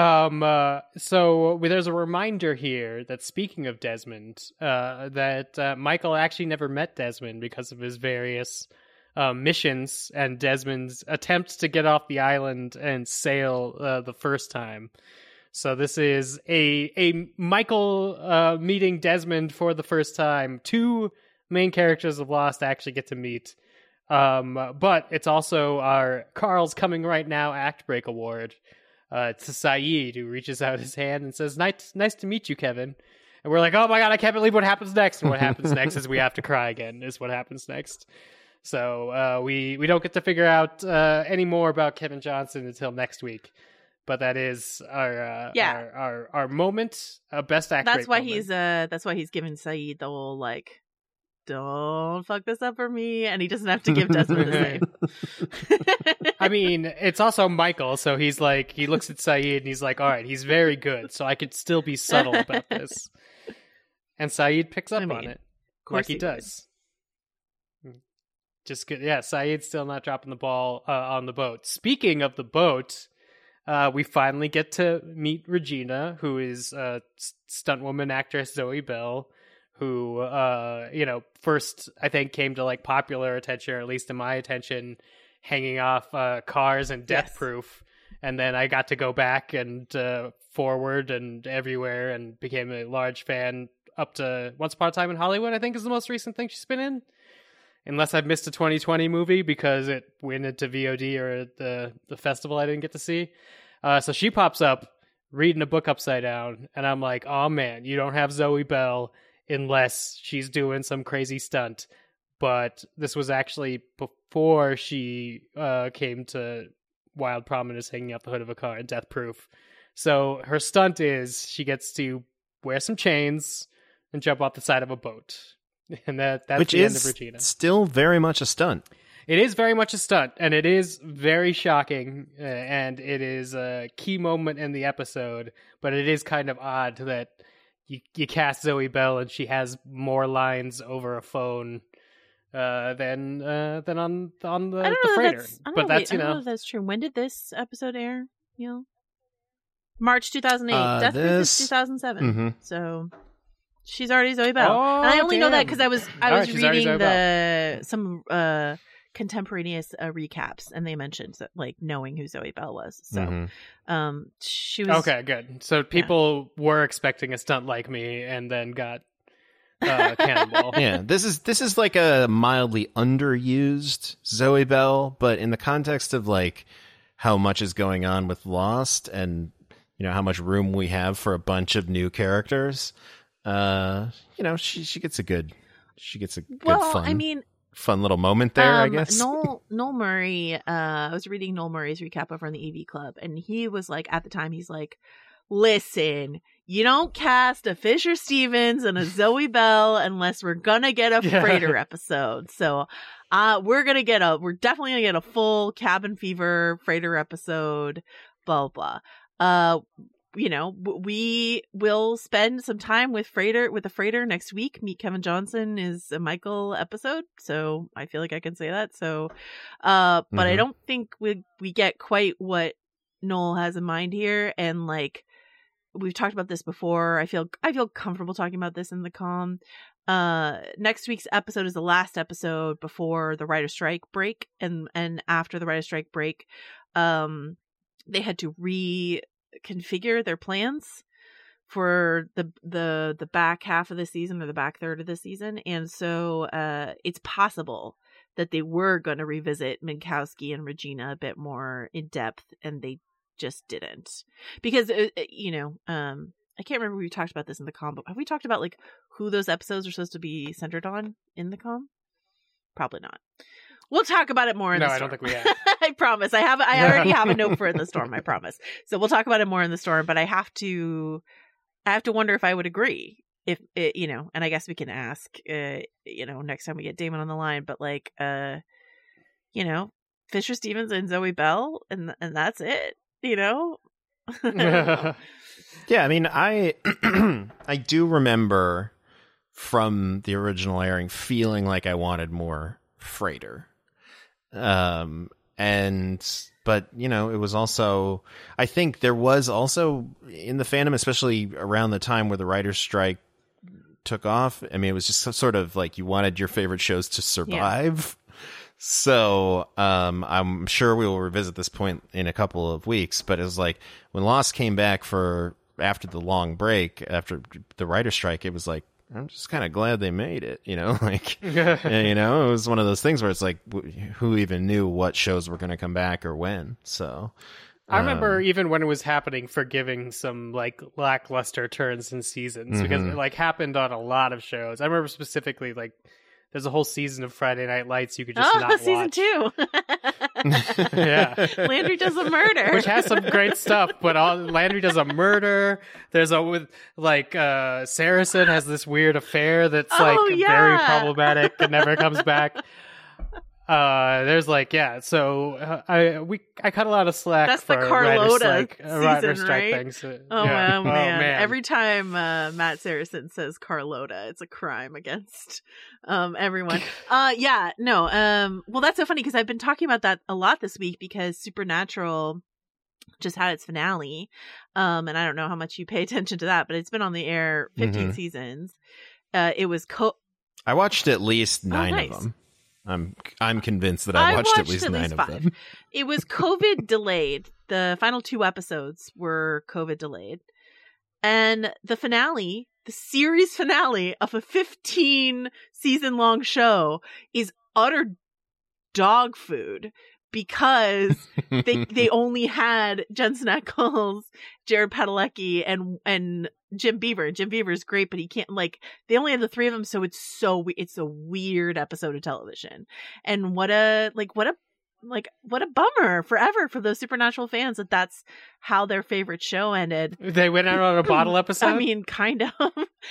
So there's a reminder here that speaking of Desmond, that Michael actually never met Desmond because of his various missions and Desmond's attempts to get off the island and sail the first time. So this is a Michael meeting Desmond for the first time. Two main characters of Lost actually get to meet. But it's also our Carl's Coming Right Now Act Break Award. To Saeed, who reaches out his hand and says, nice to meet you, Kevin. And we're like, oh my god, I can't believe what happens next. And what happens next is we have to cry again, is what happens next. So we don't get to figure out any more about Kevin Johnson until next week. But that is our moment, best act. That's why he's giving Saeed the whole like, don't fuck this up for me, and he doesn't have to give Desmond his name. I mean, it's also Michael, so he's like, he looks at Saeed and he's like, all right, he's very good, so I could still be subtle about this. And Saeed picks up on it, like he does. Just good. Yeah, Saeed's still not dropping the ball on the boat. Speaking of the boat, we finally get to meet Regina, who is stuntwoman actress Zoe Bell, who, first, I think, came to, like, popular attention, or at least to my attention, hanging off Cars and Death Proof. And then I got to go back and forward and everywhere and became a large fan up to Once Upon a Time in Hollywood, I think, is the most recent thing she's been in. Unless I've missed a 2020 movie because it went into VOD or the festival I didn't get to see. So she pops up reading a book upside down, and I'm like, oh, man, you don't have Zoe Bell unless she's doing some crazy stunt. But this was actually before she came to wild prominence hanging out the hood of a car in Death Proof. So her stunt is she gets to wear some chains and jump off the side of a boat. And that's the end of Regina. Still very much a stunt. It is very much a stunt, and it is very shocking, and it is a key moment in the episode, but it is kind of odd that you cast Zoe Bell and she has more lines over a phone than on the freighter. I don't know if that's true. When did this episode air? March 2008. Death Proof is 2007. Mm-hmm. So she's already Zoe Bell. Oh, and I only know that because I was reading some contemporaneous recaps, and they mentioned like knowing who Zoe Bell was. So she was okay. Good. So people were expecting a stunt like me, and then got Cannonball. Yeah, this is like a mildly underused Zoe Bell, but in the context of like how much is going on with Lost and, you know, how much room we have for a bunch of new characters, you know, she gets a good fun little moment there, I guess. Noel Murray, I was reading Noel Murray's recap over on the AV Club, and he was like, at the time, he's like, listen, you don't cast a Fisher Stevens and a Zoe Bell unless we're gonna get a Freighter episode. So we're definitely gonna get a full Cabin Fever Freighter episode, blah blah. You know, we will spend some time with the Freighter next week. Meet Kevin Johnson is a Michael episode, so I feel like I can say that. So, but I don't think we get quite what Noel has in mind here, and like we've talked about this before. I feel comfortable talking about this in the comm. Next week's episode is the last episode before the writer's strike break, and after the writer's strike break, they had to reconfigure their plans for the back half of the season or the back third of the season, and so it's possible that they were going to revisit Minkowski and Regina a bit more in depth, and they just didn't, because you know, I can't remember if we talked about this in the comm, but have we talked about like who those episodes are supposed to be centered on in the comm? Probably not. We'll talk about it more in the storm. No, I don't think we have. I promise. I already have a note for in the storm. I promise. So we'll talk about it more in the storm, but I have to wonder if I would agree. If it, you know, and I guess we can ask, you know, next time we get Damon on the line, but like, you know, Fisher Stevens and Zoe Bell, and that's it, you know? Yeah, I mean, I do remember from the original airing feeling like I wanted more Freighter. But you know, it was also, I think there was also in the fandom, especially around the time where the writer's strike took off, I mean, it was just sort of like you wanted your favorite shows to survive. Yeah. So I'm sure we will revisit this point in a couple of weeks, but it was like when Lost came back after the long break, after the writer's strike, it was like, I'm just kind of glad they made it, you know, like, you know, it was one of those things where it's like, who even knew what shows were going to come back or when? So I remember even when it was happening, forgiving some like lackluster turns in seasons, because it like happened on a lot of shows. I remember specifically like there's a whole season of Friday Night Lights you could just not watch. Season 2. Yeah. Landry does a murder. Which has some great stuff, but Landry does a murder. There's Saracen has this weird affair that's very problematic and never comes back. There's like, yeah, so I cut a lot of slack. That's for the Carlotta writer season, strike right? things. Oh, yeah. Oh man! Every time Matt Saracen says Carlotta, it's a crime against everyone. Yeah, no. Well, that's so funny because I've been talking about that a lot this week because Supernatural just had its finale, and I don't know how much you pay attention to that, but it's been on the air 15 seasons. It was I watched at least 9 of them. I'm convinced that I watched at least 9 of them. It was COVID delayed. The final 2 episodes were COVID delayed. And the finale, the series finale of a 15 season long show is utter dog food because they only had Jensen Ackles, Jared Padalecki, and Jim Beaver. Jim Beaver is great, but he can't, like, they only have the 3 of them, so it's a weird episode of television. And what a bummer forever for those Supernatural fans that's how their favorite show ended. They went out on a bottle episode? I mean, kind of.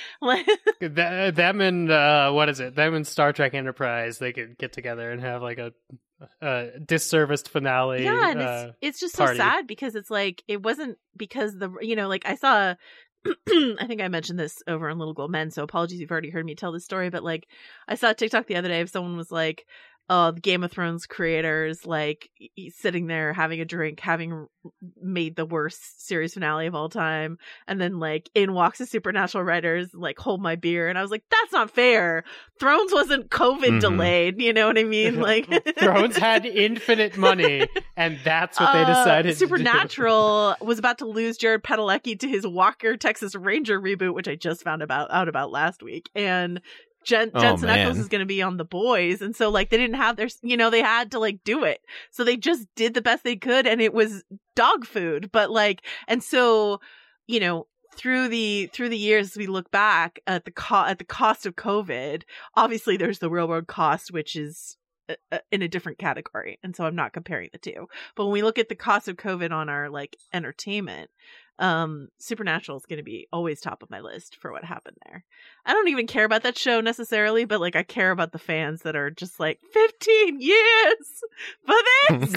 Them and them and Star Trek Enterprise, they could get together and have like a disserviced finale. Yeah, and it's just party. So sad because it's like, it wasn't because like I saw I think I mentioned this over on Little Gold Men, so apologies if you've already heard me tell this story, but like I saw a TikTok the other day of someone was like, the Game of Thrones creators, like sitting there having a drink, having made the worst series finale of all time. And then like in walks the Supernatural writers, like, hold my beer. And I was like, that's not fair. Thrones wasn't COVID delayed. You know what I mean? Like Thrones had infinite money and that's what they decided Supernatural was about to lose Jared Padalecki to his Walker Texas Ranger reboot, which I just found out about last week. And Jensen man. Ackles is going to be on The Boys. And so like they didn't have their, they had to like do it. So they just did the best they could, and it was dog food. But like, and so, through the years, we look back at the cost of COVID. Obviously there's the real world cost, which is in a different category. And so I'm not comparing the two. But when we look at the cost of COVID on our like entertainment, Supernatural is going to be always top of my list for what happened there. I don't even care about that show necessarily, but like I care about the fans that are just like 15 years for this.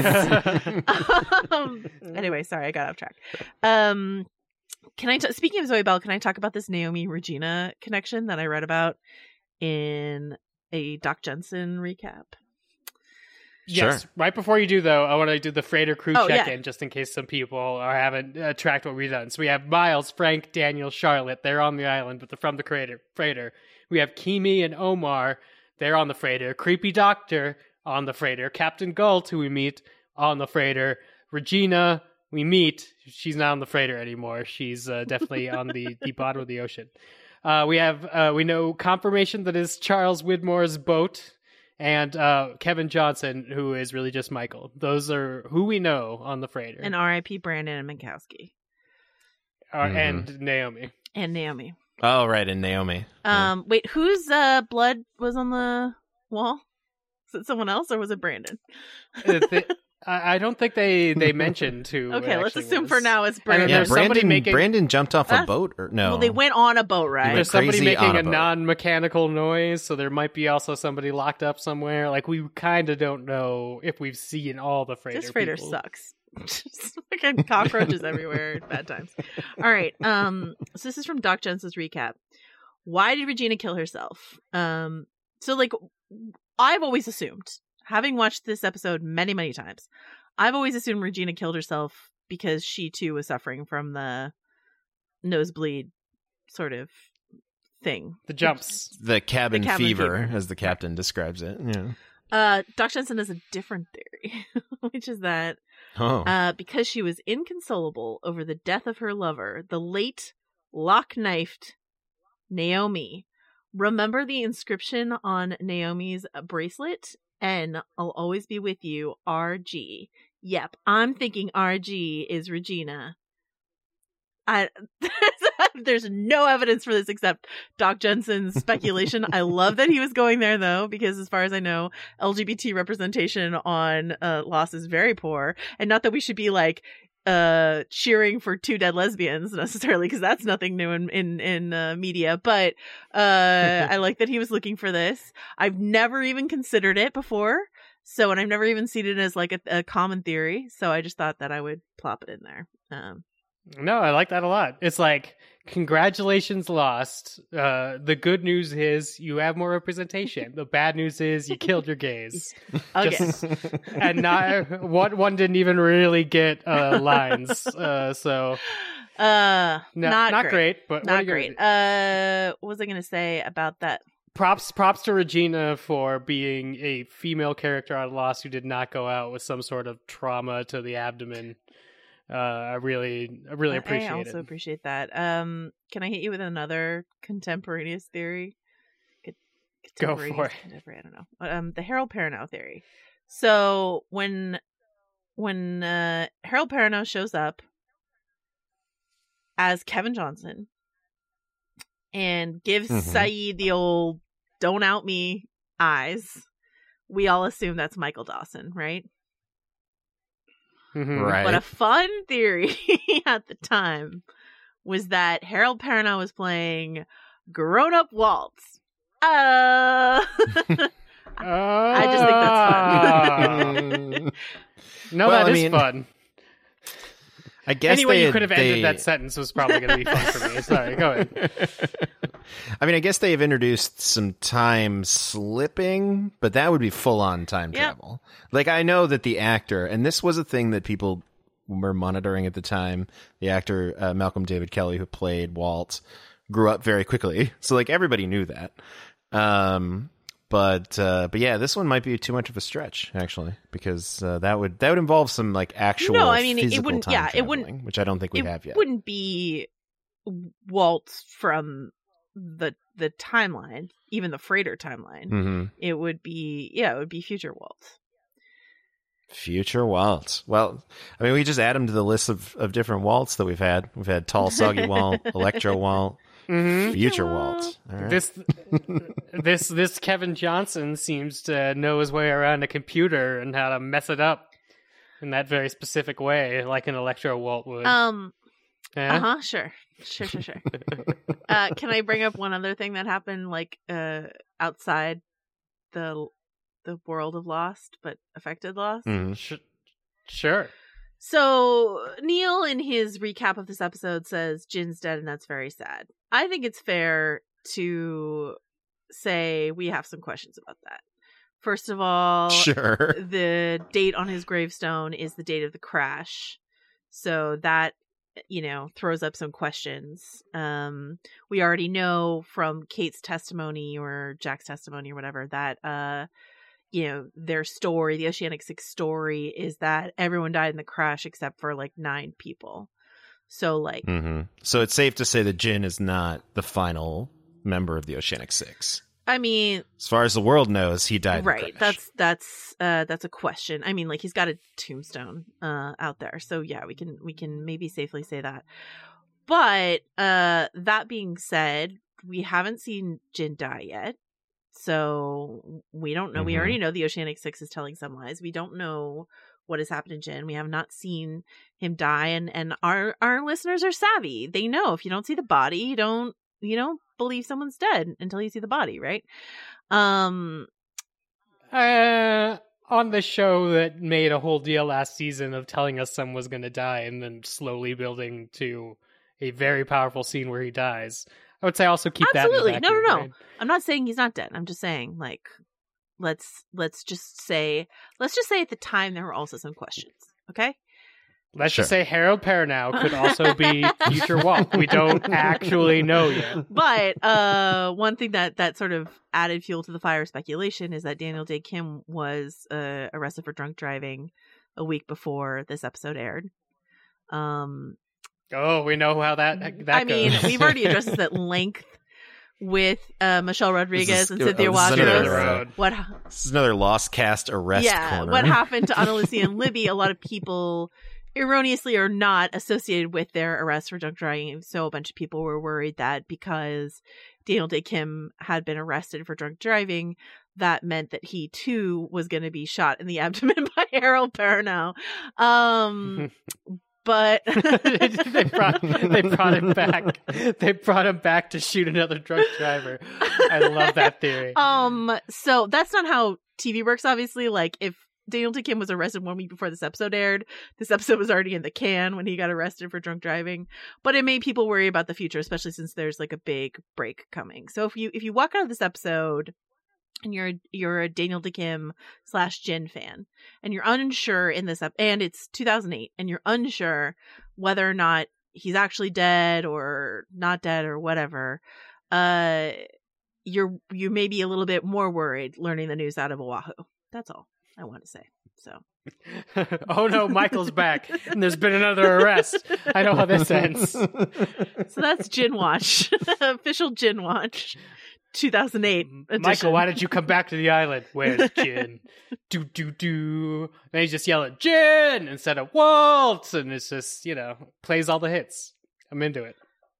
Anyway, sorry, I got off track. Speaking of Zoe Bell, can I talk about this Naomi Regina connection that I read about in a Doc Jensen recap? Yes. Sure. Right before you do, though, I want to do the freighter crew Oh, check-in, just in case some people haven't tracked what we've done. So we have Miles, Frank, Daniel, Charlotte. They're on the island, but they're from the freighter. We have Kimi and Omar. They're on the freighter. Creepy Doctor on the freighter. Captain Galt, who we meet on the freighter. Regina, we meet. She's not on the freighter anymore. She's definitely on the bottom of the ocean. We know confirmation that is Charles Widmore's boat. And Kevin Johnson, who is really just Michael. Those are who we know on the freighter. And R.I.P. Brandon and Minkowski. And Naomi. And Naomi. Oh, right, and Naomi. Wait, whose blood was on the wall? Was it someone else or was it Brandon? I don't think they mentioned who. Okay, let's assume was. for now it's Brandon. Yeah, there's somebody Brandon jumped off a boat, or no? Well, they went on a boat, right? went There's somebody crazy making on a a boat. non-mechanical noise, so there might be also somebody locked up somewhere. Like, we kind of don't know if we've seen all the freighter. This freighter people. sucks. Just fucking cockroaches everywhere. Bad times. All right. So this is from Doc Jensen's recap. Why did Regina kill herself? So like, I've always assumed, having watched this episode many, many times, I've always assumed Regina killed herself because she too was suffering from the nosebleed sort of thing. The jumps. The cabin fever, fever. as the captain describes it. Yeah. Doc Jensen has a different theory, which is that Oh. because she was inconsolable over the death of her lover, the late lock-knifed Naomi. Remember the inscription on Naomi's bracelet? N, I'll always be with you, RG. Yep, I'm thinking RG is Regina. There's no evidence for this except Doc Jensen's speculation. I love that he was going there though, because as far as I know, LGBT representation on Lost is very poor. And not that we should be like cheering for two dead lesbians necessarily, because that's nothing new in media, but I like that he was looking for this. I've never even considered it before, and I've never even seen it as like a common theory, so I just thought that I would plop it in there. No, I like that a lot. It's like, congratulations, Lost. The good news is you have more representation. The bad news is you killed your gays. Okay. And not one didn't even really get lines. So not great, but not great. What was I going to say about that? Props to Regina for being a female character on Lost who did not go out with some sort of trauma to the abdomen. I really appreciate it. I also appreciate that. Can I hit you with another contemporaneous theory? Go for it. I don't know. The Harold Perrineau theory. So when Harold Perrineau shows up as Kevin Johnson and gives Saeed the old "don't out me" eyes, we all assume that's Michael Dawson, right? Right. But a fun theory at the time was that Harold Perrineau was playing grown-up Waltz. I just think that's fun. No, Well, that I is mean, fun. I guess Any way they you could have they- ended that sentence was probably going to be fun for me. Sorry, go ahead. I mean, I guess they have introduced some time slipping, but that would be full-on time travel. Like, I know that the actor, and this was a thing that people were monitoring at the time, the actor Malcolm David Kelly, who played Walt, grew up very quickly. So, like, everybody knew that. But yeah, this one might be too much of a stretch, actually, because that would involve some, like, actual physical it wouldn't. time It wouldn't. traveling, which I don't think we have yet. It wouldn't be Walt from the timeline, even the freighter timeline, Mm-hmm. it would be future Walt. Future Walt. Well, I mean, we just add them to the list of different Walts that we've had. We've had Tall Soggy Walt, Electro Walt, Future Walt. All right. This Kevin Johnson seems to know his way around a computer and how to mess it up in that very specific way, like an Electro Walt would. Yeah? Sure. Can I bring up one other thing that happened, like outside the world of Lost, but affected Lost? Sure. So Neil, in his recap of this episode, says Jin's dead, and that's very sad. I think it's fair to say we have some questions about that. First of all, Sure. the date on his gravestone is the date of the crash. So that, throws up some questions. We already know from Kate's testimony or Jack's testimony or whatever that, their story, the Oceanic 6 story, is that everyone died in the crash except for like 9 people. So like, So it's safe to say that Jin is not the final member of the Oceanic 6. I mean, as far as the world knows, he died. Right. In the crash. That's a question. I mean, like, he's got a tombstone out there, so yeah, we can maybe safely say that. But that being said, we haven't seen Jin die yet, so we don't know. We already know the Oceanic 6 is telling some lies. We don't know what has happened to Jin. We have not seen him die, and our listeners are savvy. They know if you don't see the body, you don't believe someone's dead until you see the body, right? On the show that made a whole deal last season of telling us someone was going to die and then slowly building to a very powerful scene where he dies, I would say also keep absolutely that in the no. right? I'm not saying he's not dead. I'm just saying, like, let's just say at the time there were also some questions. Okay. Let's just say Harold Perrineau could also be future Walt. We don't actually know yet. But one thing that sort of added fuel to the fire speculation is that Daniel Dae Kim was arrested for drunk driving a week before this episode aired. We know how that I goes. mean, we've already addressed this at length with Michelle Rodriguez and Cynthia this is Watros. This is another Lost Cast arrest corner. What happened to Ana Lucia and Libby? A lot of people erroneously or not associated with their arrest for drunk driving. So a bunch of people were worried that because Daniel Dae Kim had been arrested for drunk driving, that meant that he too was going to be shot in the abdomen by Harold Perrineau. But they brought him back. They brought him back to shoot another drunk driver. I love that theory. So that's not how TV works, obviously. Like, if Daniel Dae Kim was arrested 1 week before this episode aired, this episode was already in the can when he got arrested for drunk driving. But it made people worry about the future, especially since there's like a big break coming. So if you walk out of this episode and you're a Daniel Dae Kim / Jin fan, and you're unsure in this and it's 2008, and you're unsure whether or not he's actually dead or not dead or whatever, you may be a little bit more worried learning the news out of Oahu. That's all I want to say. So, oh no, Michael's back, and there's been another arrest. I know how this ends. So that's Jin Watch, official Jin Watch, 2008 edition. Michael, why did you come back to the island? Where's Jin? do. Then he's just yelling Jin instead of Walt, and it's just plays all the hits. I'm into it.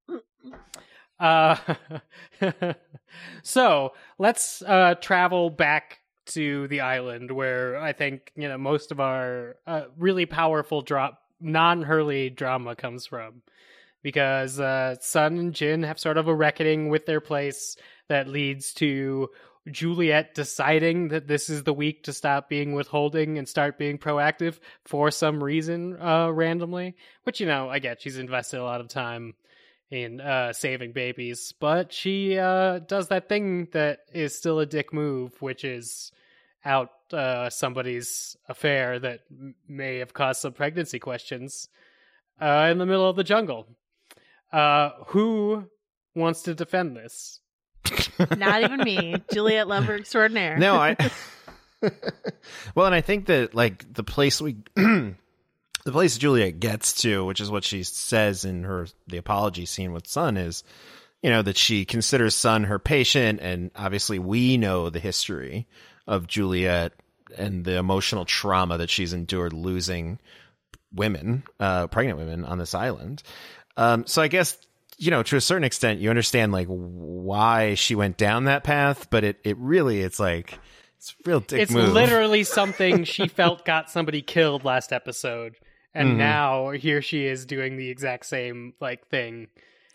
So let's travel back to the island where I think most of our really powerful non-Hurley drama comes from, because Sun and Jin have sort of a reckoning with their place that leads to Juliet deciding that this is the week to stop being withholding and start being proactive for some reason, randomly, which I get. She's invested a lot of time in saving babies, but she does that thing that is still a dick move, which is out somebody's affair that may have caused some pregnancy questions in the middle of the jungle. Who wants to defend this? Not even me, Juliet lover extraordinaire. No, well, and I think that like the place Juliet gets to, which is what she says in the apology scene with Sun, is, that she considers Sun her patient, and obviously we know the history of Juliet and the emotional trauma that she's endured losing women, pregnant women on this island. So I guess, to a certain extent, you understand like why she went down that path, but it really, it's like, it's a real dick move. It's literally something she felt got somebody killed last episode. And now here she is doing the exact same like thing.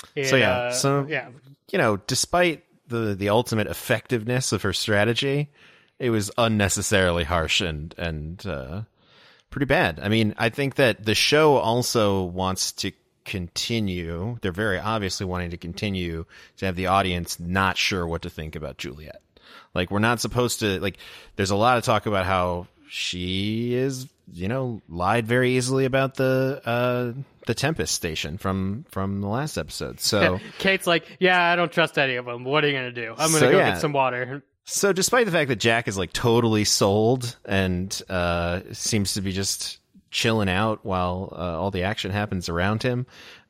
Despite the ultimate effectiveness of her strategy, it was unnecessarily harsh and pretty bad. I mean, I think that the show also wants to continue. They're very obviously wanting to continue to have the audience not sure what to think about Juliet. Like, we're not supposed to, like, there's a lot of talk about how she is, lied very easily about the Tempest station from the last episode. So Kate's like, I don't trust any of them. What are you going to do? I'm going to go get some water. So despite the fact that Jack is like totally sold and seems to be just chilling out while all the action happens around him,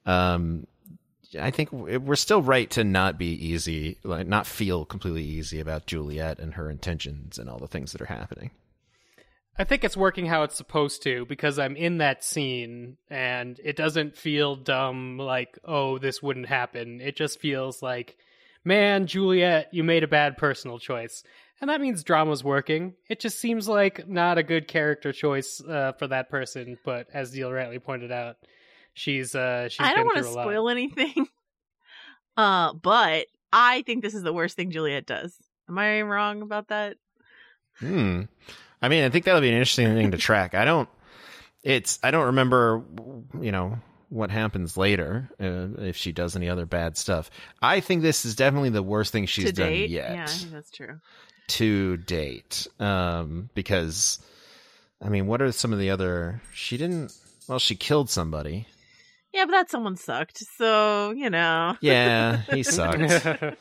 I think we're still right to not be easy, like not feel completely easy about Juliet and her intentions and all the things that are happening. I think it's working how it's supposed to, because I'm in that scene and it doesn't feel dumb like, oh, this wouldn't happen. It just feels like, man, Juliet, you made a bad personal choice. And that means drama's working. It just seems like not a good character choice for that person. But as Neil rightly pointed out, she's I don't want to spoil anything, but I think this is the worst thing Juliet does. Am I wrong about that? I mean, I think that'll be an interesting thing to track. I don't remember, what happens later, if she does any other bad stuff. I think this is definitely the worst thing she's done yet. Yeah, I think that's true. To date. Because, I mean, what are some of the other... she killed somebody. Yeah, but that someone sucked, so, Yeah, he sucked.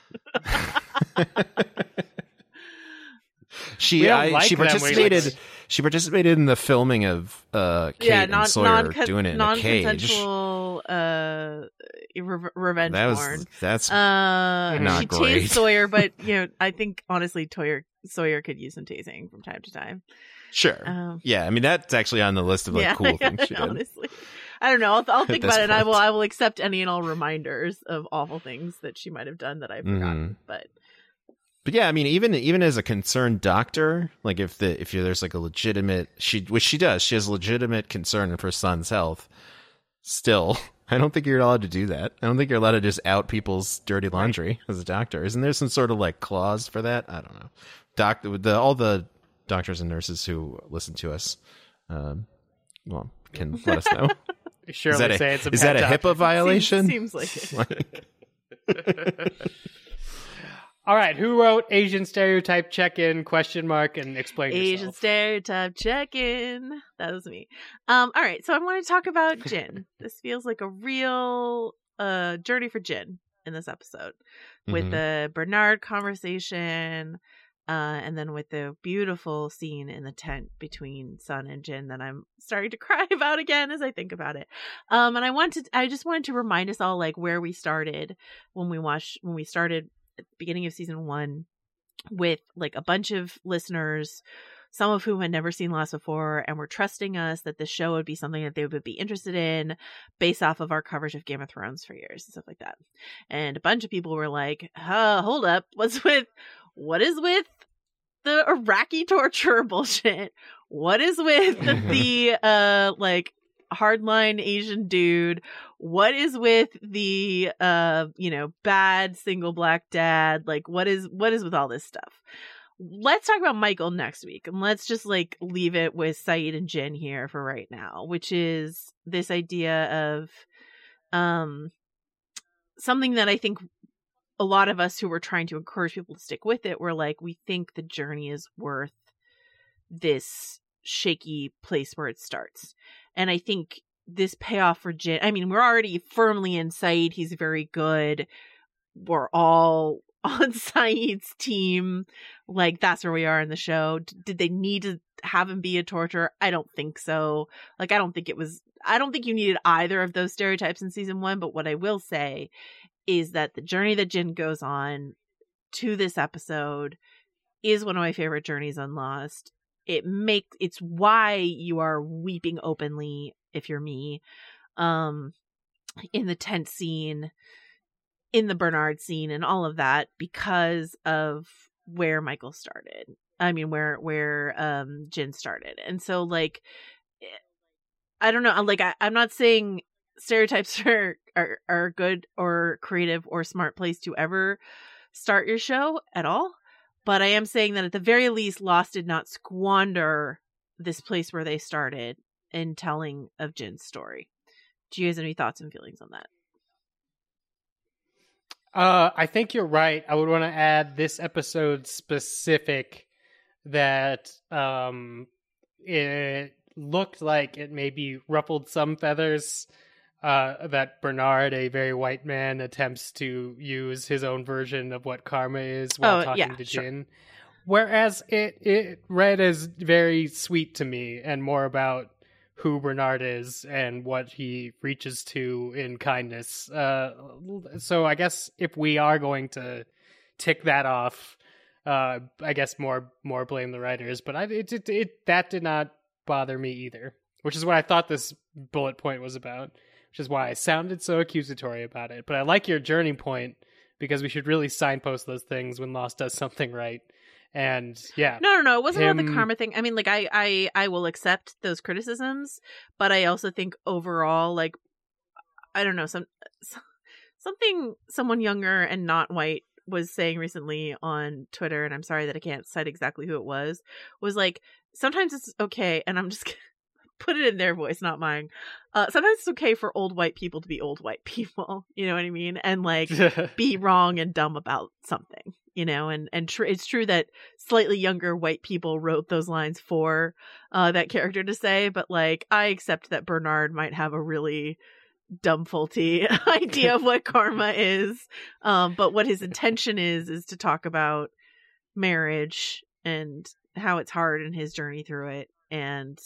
She participated. She participated in the filming of Kate and Sawyer doing it in a cage. Non-consensual revenge porn. That's not she great. tased Sawyer, but I think honestly, Sawyer could use some tasing from time to time. Sure. Yeah, I mean that's actually on the list of cool things she did. Honestly, I don't know. I'll think about it. And I will accept any and all reminders of awful things that she might have done that I've forgotten. But yeah, I mean, even as a concerned doctor, like if there's like a legitimate, which she does, she has a legitimate concern of her son's health. Still, I don't think you're allowed to do that. I don't think you're allowed to just out people's dirty laundry as a doctor. Isn't there some sort of like clause for that? I don't know. All the doctors and nurses who listen to us, can let us know. Surely say it's a is that a HIPAA violation? Seems like it. All right, who wrote Asian stereotype check-in, ? And explain yourself? Asian stereotype check-in. That was me. All right, so I want to talk about Jin. This feels like a real journey for Jin in this episode. With the Bernard conversation, and then with the beautiful scene in the tent between Sun and Jin that I'm starting to cry about again as I think about it. And I just wanted to remind us all like where we started when we started at the beginning of season 1 with like a bunch of listeners, some of whom had never seen Lost before and were trusting us that the show would be something that they would be interested in based off of our coverage of Game of Thrones for years and stuff like that. And a bunch of people were like, hold up, what is with the Iraqi torture bullshit? What is with the hardline Asian dude? What is with the bad single black dad? Like what is with all this stuff? Let's talk about Michael next week, and let's just like leave it with Saeed and Jin here for right now, which is this idea of something that I think a lot of us who were trying to encourage people to stick with it were like, we think the journey is worth this shaky place where it starts. And I think this payoff for Jin, I mean, we're already firmly in Saeed. He's very good. We're all on Saeed's team. Like, that's where we are in the show. Did they need to have him be a torturer? I don't think so. Like, I don't think you needed either of those stereotypes in season 1. But what I will say is that the journey that Jin goes on to this episode is one of my favorite journeys on Lost. It's why you are weeping openly, if you're me, in the tent scene, in the Bernard scene, and all of that, because of where Michael started. I mean, where Jin started. And so, like, I don't know, like, I'm not saying stereotypes are a good or creative or smart place to ever start your show at all, but I am saying that at the very least, Lost did not squander this place where they started in telling of Jin's story. Do you guys have any thoughts and feelings on that? I think you're right. I would want to add this episode specific that it looked like it maybe ruffled some feathers, that Bernard, a very white man, attempts to use his own version of what karma is while talking to Jin. Whereas it read as very sweet to me and more about who Bernard is and what he reaches to in kindness. So I guess if we are going to tick that off, I guess more blame the writers. But that did not bother me either, which is what I thought this bullet point was about, which is why I sounded so accusatory about it. But I like your journey point, because we should really signpost those things when Lost does something right. And yeah, no, it wasn't about the karma thing. I mean, like, I will accept those criticisms, but I also think overall, like, I don't know, something someone younger and not white was saying recently on Twitter, and I'm sorry that I can't cite exactly who it was like, sometimes it's okay, and I'm just gonna put it in their voice, not mine. Sometimes it's okay for old white people to be old white people, you know what I mean? And, like, be wrong and dumb about something. You know, and it's true that slightly younger white people wrote those lines for that character to say, but, like, I accept that Bernard might have a really dumb, faulty idea of what karma is, but what his intention is to talk about marriage and how it's hard in his journey through it, and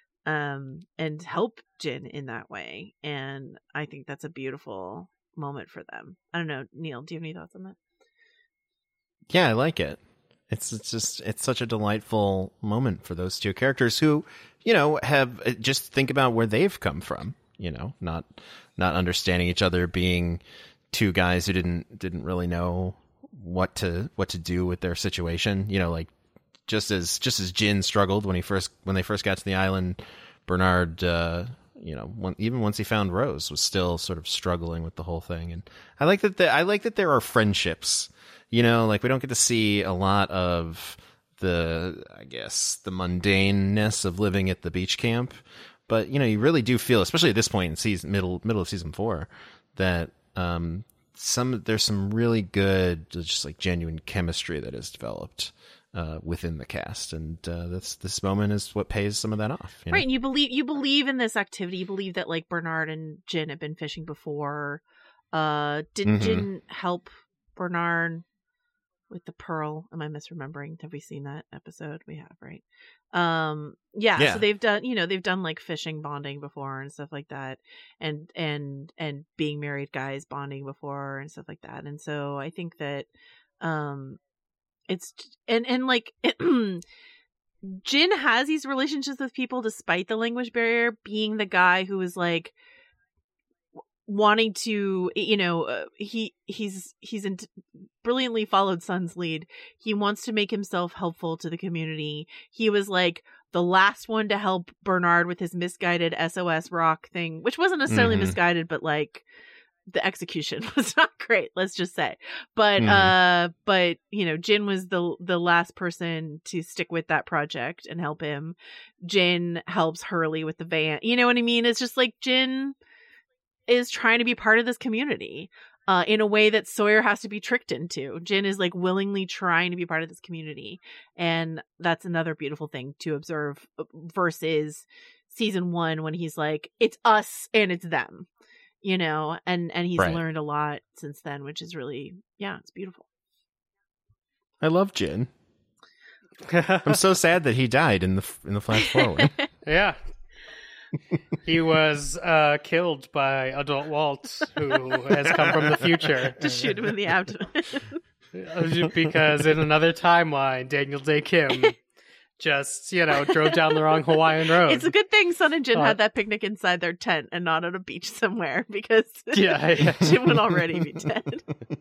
help Jin in that way. And I think that's a beautiful moment for them. I don't know, Neil, do you have any thoughts on that? Yeah, I like it. It's such a delightful moment for those two characters who, you know, have just think about where they've come from, you know, not understanding each other, being two guys who didn't really know what to do with their situation, you know, like just as Jin struggled when they first got to the island, Bernard, you know, even once he found Rose, was still sort of struggling with the whole thing. And I like that there are friendships. You know, like, we don't get to see a lot of the mundaneness of living at the beach camp, but, you know, you really do feel, especially at this point in middle of season 4, that there's some really good, just like genuine chemistry that is developed within the cast, and this moment is what pays some of that off. You know? Right, and you believe in this activity. You believe that, like, Bernard and Jin have been fishing before. Did Jin help Bernard with the pearl? Am I misremembering? Have we seen that episode? We have, right? Yeah. So they've done like fishing bonding before and stuff like that, and being married guys bonding before and stuff like that. And so I think that it's and like Jin has these relationships with people despite the language barrier, being the guy who is like wanting to, you know, he's brilliantly followed Sun's lead. He wants to make himself helpful to the community. He was like the last one to help Bernard with his misguided SOS rock thing, which wasn't necessarily misguided, but like the execution was not great, let's just say. But you know, Jin was the last person to stick with that project and help him. Jin helps Hurley with the van. You know what I mean? It's just like Jin is trying to be part of this community in a way that Sawyer has to be tricked into. Jin is like willingly trying to be part of this community. And that's another beautiful thing to observe versus season 1 when he's like, it's us and it's them, you know, and he's learned a lot since then, which is really, yeah, it's beautiful. I love Jin. I'm so sad that he died in the flash forward. Yeah. He was killed by Adult Walt, who has come from the future. To shoot him in the abdomen. Because in another timeline, Daniel Day Kim just, drove down the wrong Hawaiian road. It's a good thing Sun and Jin had that picnic inside their tent and not on a beach somewhere, because yeah. Jin would already be dead.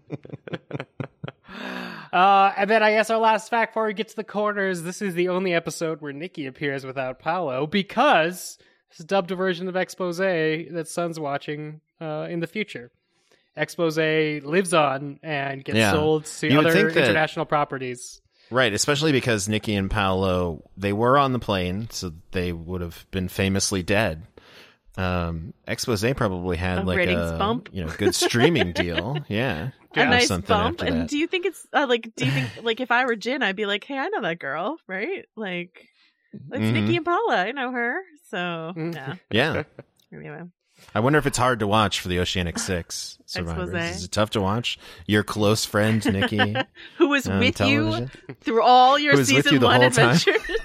And then I guess our last fact before we get to the corners, this is the only episode where Nikki appears without Paolo, because it's a dubbed version of Expose that Sun's watching in the future. Expose lives on and gets sold to other international properties. Right, especially because Nikki and Paolo, they were on the plane, so they would have been famously dead. Expose probably had A like ratings a bump. Good streaming deal. Yeah. A nice something bump. after And that. do you think it's if I were Jin, I'd be like, hey, I know that girl, right? Like, it's Nikki and Paula. I know her. So, yeah. Yeah. Anyway. I wonder if it's hard to watch for the Oceanic 6 survivors. Expose. Is it tough to watch? Your close friend, Nikki. Who was with television? you through all your Who was with season you the 1 whole time? adventures?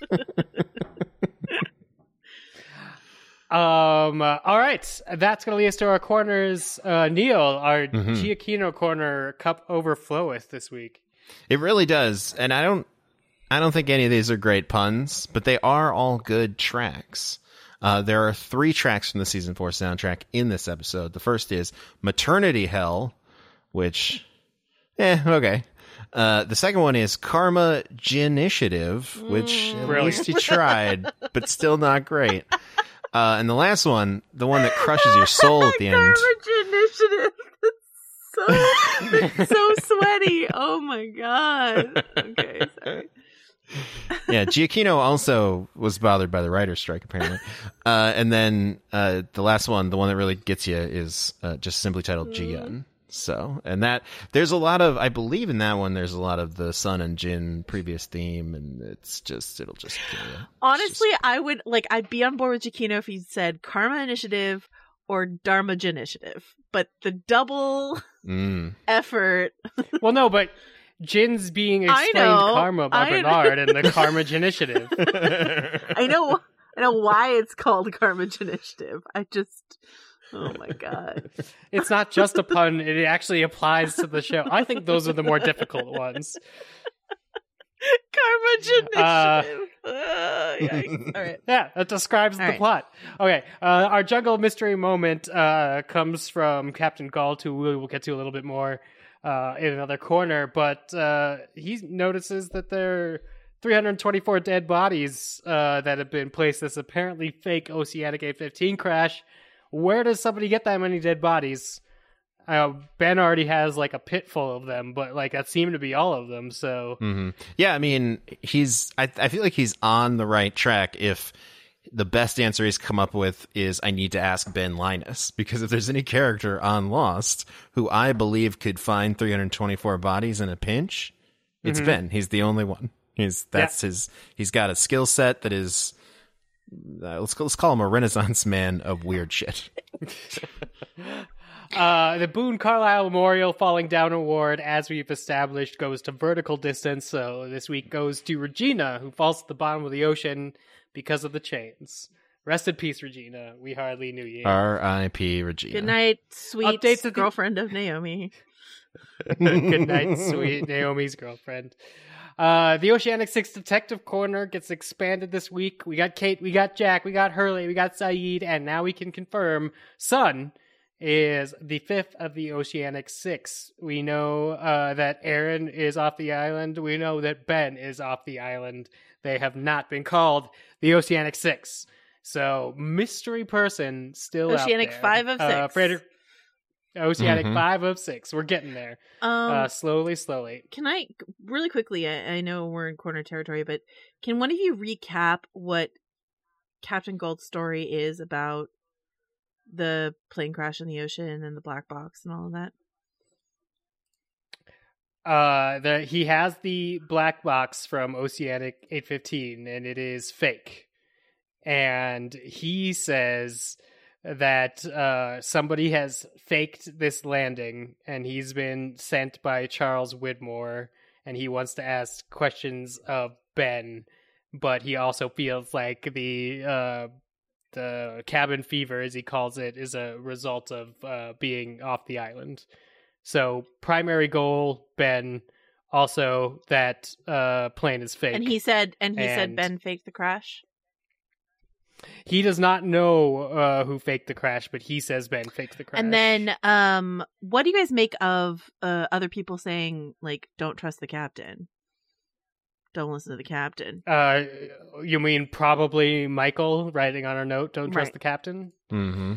All right, that's going to lead us to our corners. Neil, our Giacchino corner cup overfloweth this week. It really does. And I don't think any of these are great puns, but they are all good tracks. There are 3 tracks from the season 4 soundtrack in this episode. The first is Maternity Hell, which, okay. The second one is Karma Ginitiative, which at least he tried, but still not great. And the last one, the one that crushes your soul at the end. Karma Initiative. It's so sweaty. Oh my god. Okay, sorry. Yeah, Giacchino also was bothered by the writer's strike, apparently. And then the last one, the one that really gets you, is just simply titled Ji-Yun. So, and that, there's a lot of, I believe in that one, there's a lot of the Sun and Jin previous theme, and it'll just kill you. Honestly, I'd be on board with Giacchino if he said Karma Initiative or Dharma Initiative. But the double effort. Well, no, but Jin's being explained karma by Bernard and the Karma Initiative. I know why it's called Karma Initiative. Oh my god. It's not just a pun, it actually applies to the show. I think those are the more difficult ones. Karma Initiative. Yikes. All right. Yeah, that describes the plot. Okay, our jungle mystery moment comes from Captain Galt, who we will get to a little bit more in another corner, but he notices that there are 324 dead bodies that have been placed this apparently fake Oceanic 815 crash. Where does somebody get that many dead bodies? Ben already has like a pit full of them, but like that seemed to be all of them. So yeah, I mean, I feel like he's on the right track if the best answer he's come up with is I need to ask Ben Linus, because if there's any character on Lost who I believe could find 324 bodies in a pinch, it's Ben. He's the only one. He's got a skill set that is. Let's call him a Renaissance man of weird shit. The Boone Carlisle Memorial Falling Down Award, as we've established, goes to vertical distance. So this week goes to Regina, who falls at the bottom of the ocean because of the chains. Rest in peace, Regina. We hardly knew you. R.I.P. Regina. Good night, sweet Updates girlfriend of Naomi. Good night, sweet Naomi's girlfriend. The Oceanic 6 Detective Corner gets expanded this week. We got Kate, we got Jack, we got Hurley, we got Saeed, and now we can confirm Sun is the 5th of the Oceanic 6. We know that Aaron is off the island. We know that Ben is off the island. They have not been called the Oceanic 6. So, mystery person still Oceanic out there. 5 of 6. Oceanic 5 of 6. We're getting there. Slowly. Can I, really quickly, I know we're in corner territory, but can one of you recap what Captain Gold's story is about the plane crash in the ocean and the black box and all of that? He has the black box from Oceanic 815, and it is fake. And he says that somebody has faked this landing, and he's been sent by Charles Widmore, and he wants to ask questions of Ben, but he also feels like the the cabin fever, as he calls it, is a result of being off the island. So primary goal, Ben. Also, that plane is fake. And he said Ben faked the crash. He does not know who faked the crash, but he says Ben faked the crash. And then, what do you guys make of other people saying, like, don't trust the captain? Don't listen to the captain. You mean probably Michael writing on our note, don't trust the captain? Mm-hmm.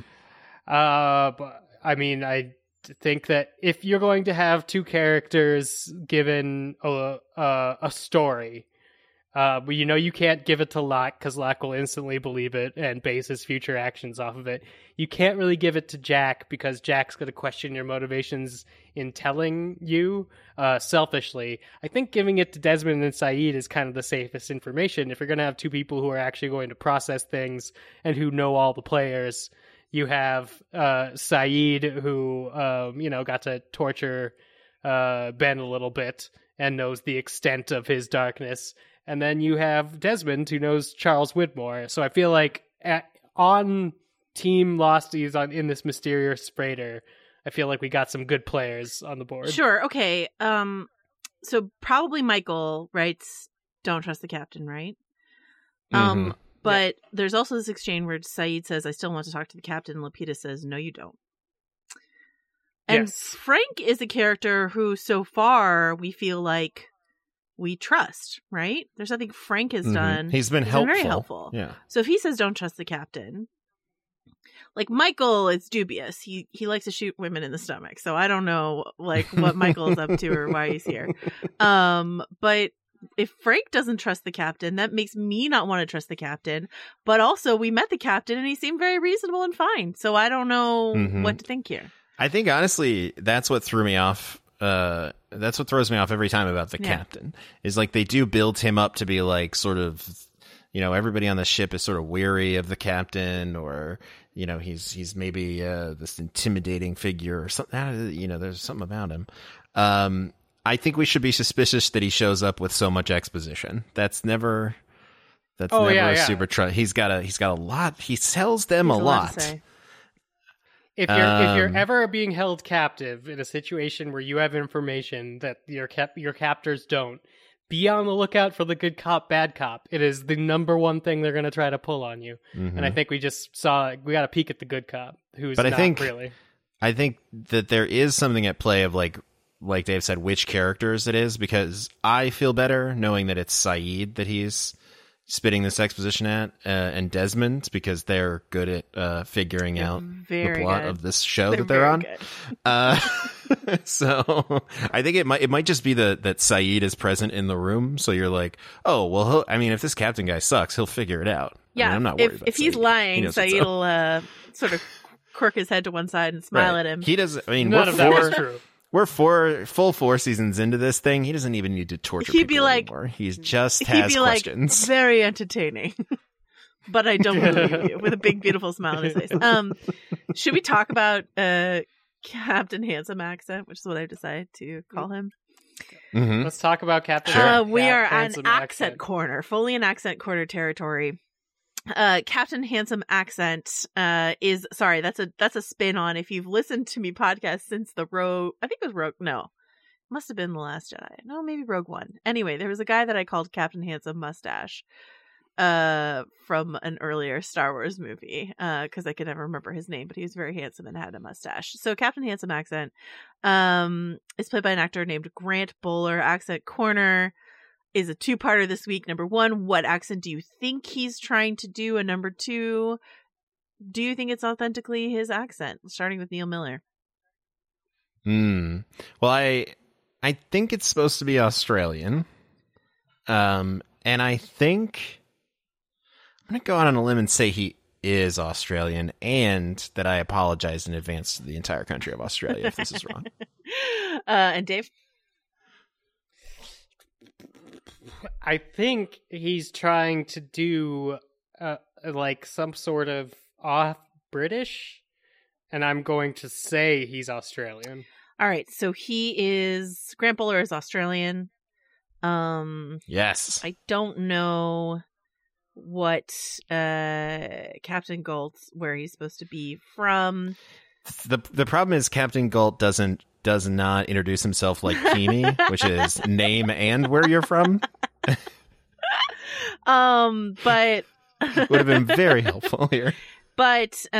But I mean, I think that if you're going to have two characters given a story, you can't give it to Locke because Locke will instantly believe it and base his future actions off of it. You can't really give it to Jack because Jack's going to question your motivations in telling you selfishly. I think giving it to Desmond and Saeed is kind of the safest information. If you're going to have two people who are actually going to process things and who know all the players, you have Saeed who got to torture Ben a little bit and knows the extent of his darkness. And then you have Desmond, who knows Charles Widmore. So I feel like on Team Losties in this mysterious freighter, I feel like we got some good players on the board. Sure. Okay. So probably Michael writes, "Don't trust the captain," right? Mm-hmm. But there's also this exchange where Saeed says, "I still want to talk to the captain." And Lapita says, "No, you don't." And Yes. Frank is a character who, so far, we feel like we trust, right? There's nothing Frank has done. He's been He's helpful. been very helpful. Yeah. So if he says don't trust the captain, like Michael is dubious. He likes to shoot women in the stomach. So I don't know like what Michael is up to or why he's here. But if Frank doesn't trust the captain, that makes me not want to trust the captain. But also we met the captain and he seemed very reasonable and fine. So I don't know what to think here. I think honestly, that's what threw me off. That's what throws me off every time about the captain is like they do build him up to be like sort of, everybody on the ship is sort of weary of the captain, or he's maybe this intimidating figure or something. There's something about him. I think we should be suspicious that he shows up with so much exposition. That's never a super trust. He's got a lot. He tells them a lot. To say. If you're ever being held captive in a situation where you have information that your captors don't, be on the lookout for the good cop, bad cop. It is the number one thing they're going to try to pull on you. Mm-hmm. And I think we got a peek at the good cop, who's but not I think, really. I think that there is something at play of like Dave said, which characters it is, because I feel better knowing that it's Saeed that he's spitting this exposition at, and Desmond, because they're good at figuring out the plot of this show that they're on. So I think it might just be that Saeed is present in the room, so you're like, oh well, if this captain guy sucks, he'll figure it out. Yeah, I'm not worried about if he's Saeed. lying, Saeed will sort of quirk his head to one side and smile at him. He doesn't. None of that was true. We're four seasons into this thing. He doesn't even need to torture people anymore. He just has questions. Like, very entertaining. But I don't believe you, with a big, beautiful smile on his face. Should we talk about Captain Handsome accent, which is what I've decided to call him? Mm-hmm. Let's talk about Captain. We are on Handsome accent corner, fully in accent corner territory. Captain Handsome accent is sorry, that's a spin on, if you've listened to me podcast since the Rogue, I think it was Rogue, no, must have been The Last Jedi, no, maybe Rogue One. Anyway, there was a guy that I called Captain Handsome Mustache from an earlier Star Wars movie, because I could never remember his name, but he was very handsome and had a mustache. So Captain Handsome accent is played by an actor named Grant Bowler. Accent corner is a two-parter this week. Number one, what accent do you think he's trying to do? And number two, do you think it's authentically his accent? Starting with Neil Miller. Well, I think it's supposed to be Australian. And I think I'm going to go out on a limb and say he is Australian, and that I apologize in advance to the entire country of Australia if this is wrong. And Dave? I think he's trying to do like some sort of off British, and I'm going to say he's Australian. All right, so Grant Bowler is Australian. Yes. I don't know what Captain Galt, where he's supposed to be from. The problem is Captain Galt does not introduce himself like Kimi, which is name and where you're from. But would have been very helpful here. But So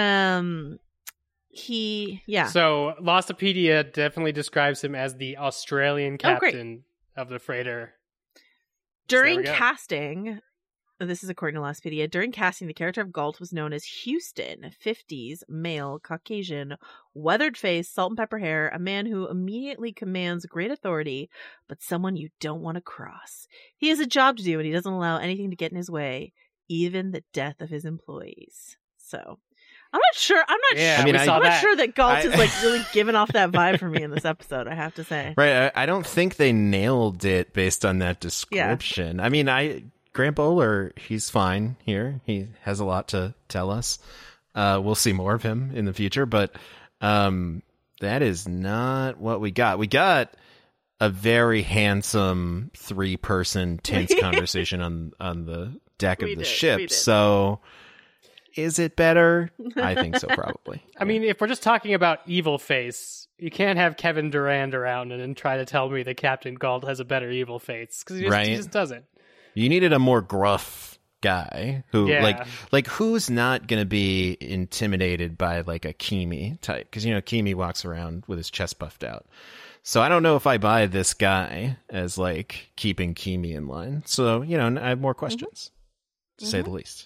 Lostopedia definitely describes him as the Australian captain of the freighter. During So casting, this is according to Lostopedia, during casting, the character of Galt was known as Houston, 50s, male, Caucasian, weathered face, salt and pepper hair, a man who immediately commands great authority, but someone you don't want to cross. He has a job to do, and he doesn't allow anything to get in his way, even the death of his employees. So, I'm not sure. I'm not sure that Galt is like really giving off that vibe for me in this episode, I have to say. Right. I don't think they nailed it based on that description. Yeah. I mean, Grant Bowler, he's fine here. He has a lot to tell us. We'll see more of him in the future, but that is not what we got. We got a very handsome 3-person tense conversation on the deck of the ship. So is it better? I think so, probably. I mean, if we're just talking about evil face, you can't have Kevin Durand around and then try to tell me that Captain Galt has a better evil face, because he just doesn't. You needed a more gruff guy who like who's not going to be intimidated by like a Kimi type, because Kimi walks around with his chest puffed out. So I don't know if I buy this guy as like keeping Kimi in line. So, I have more questions, to say the least.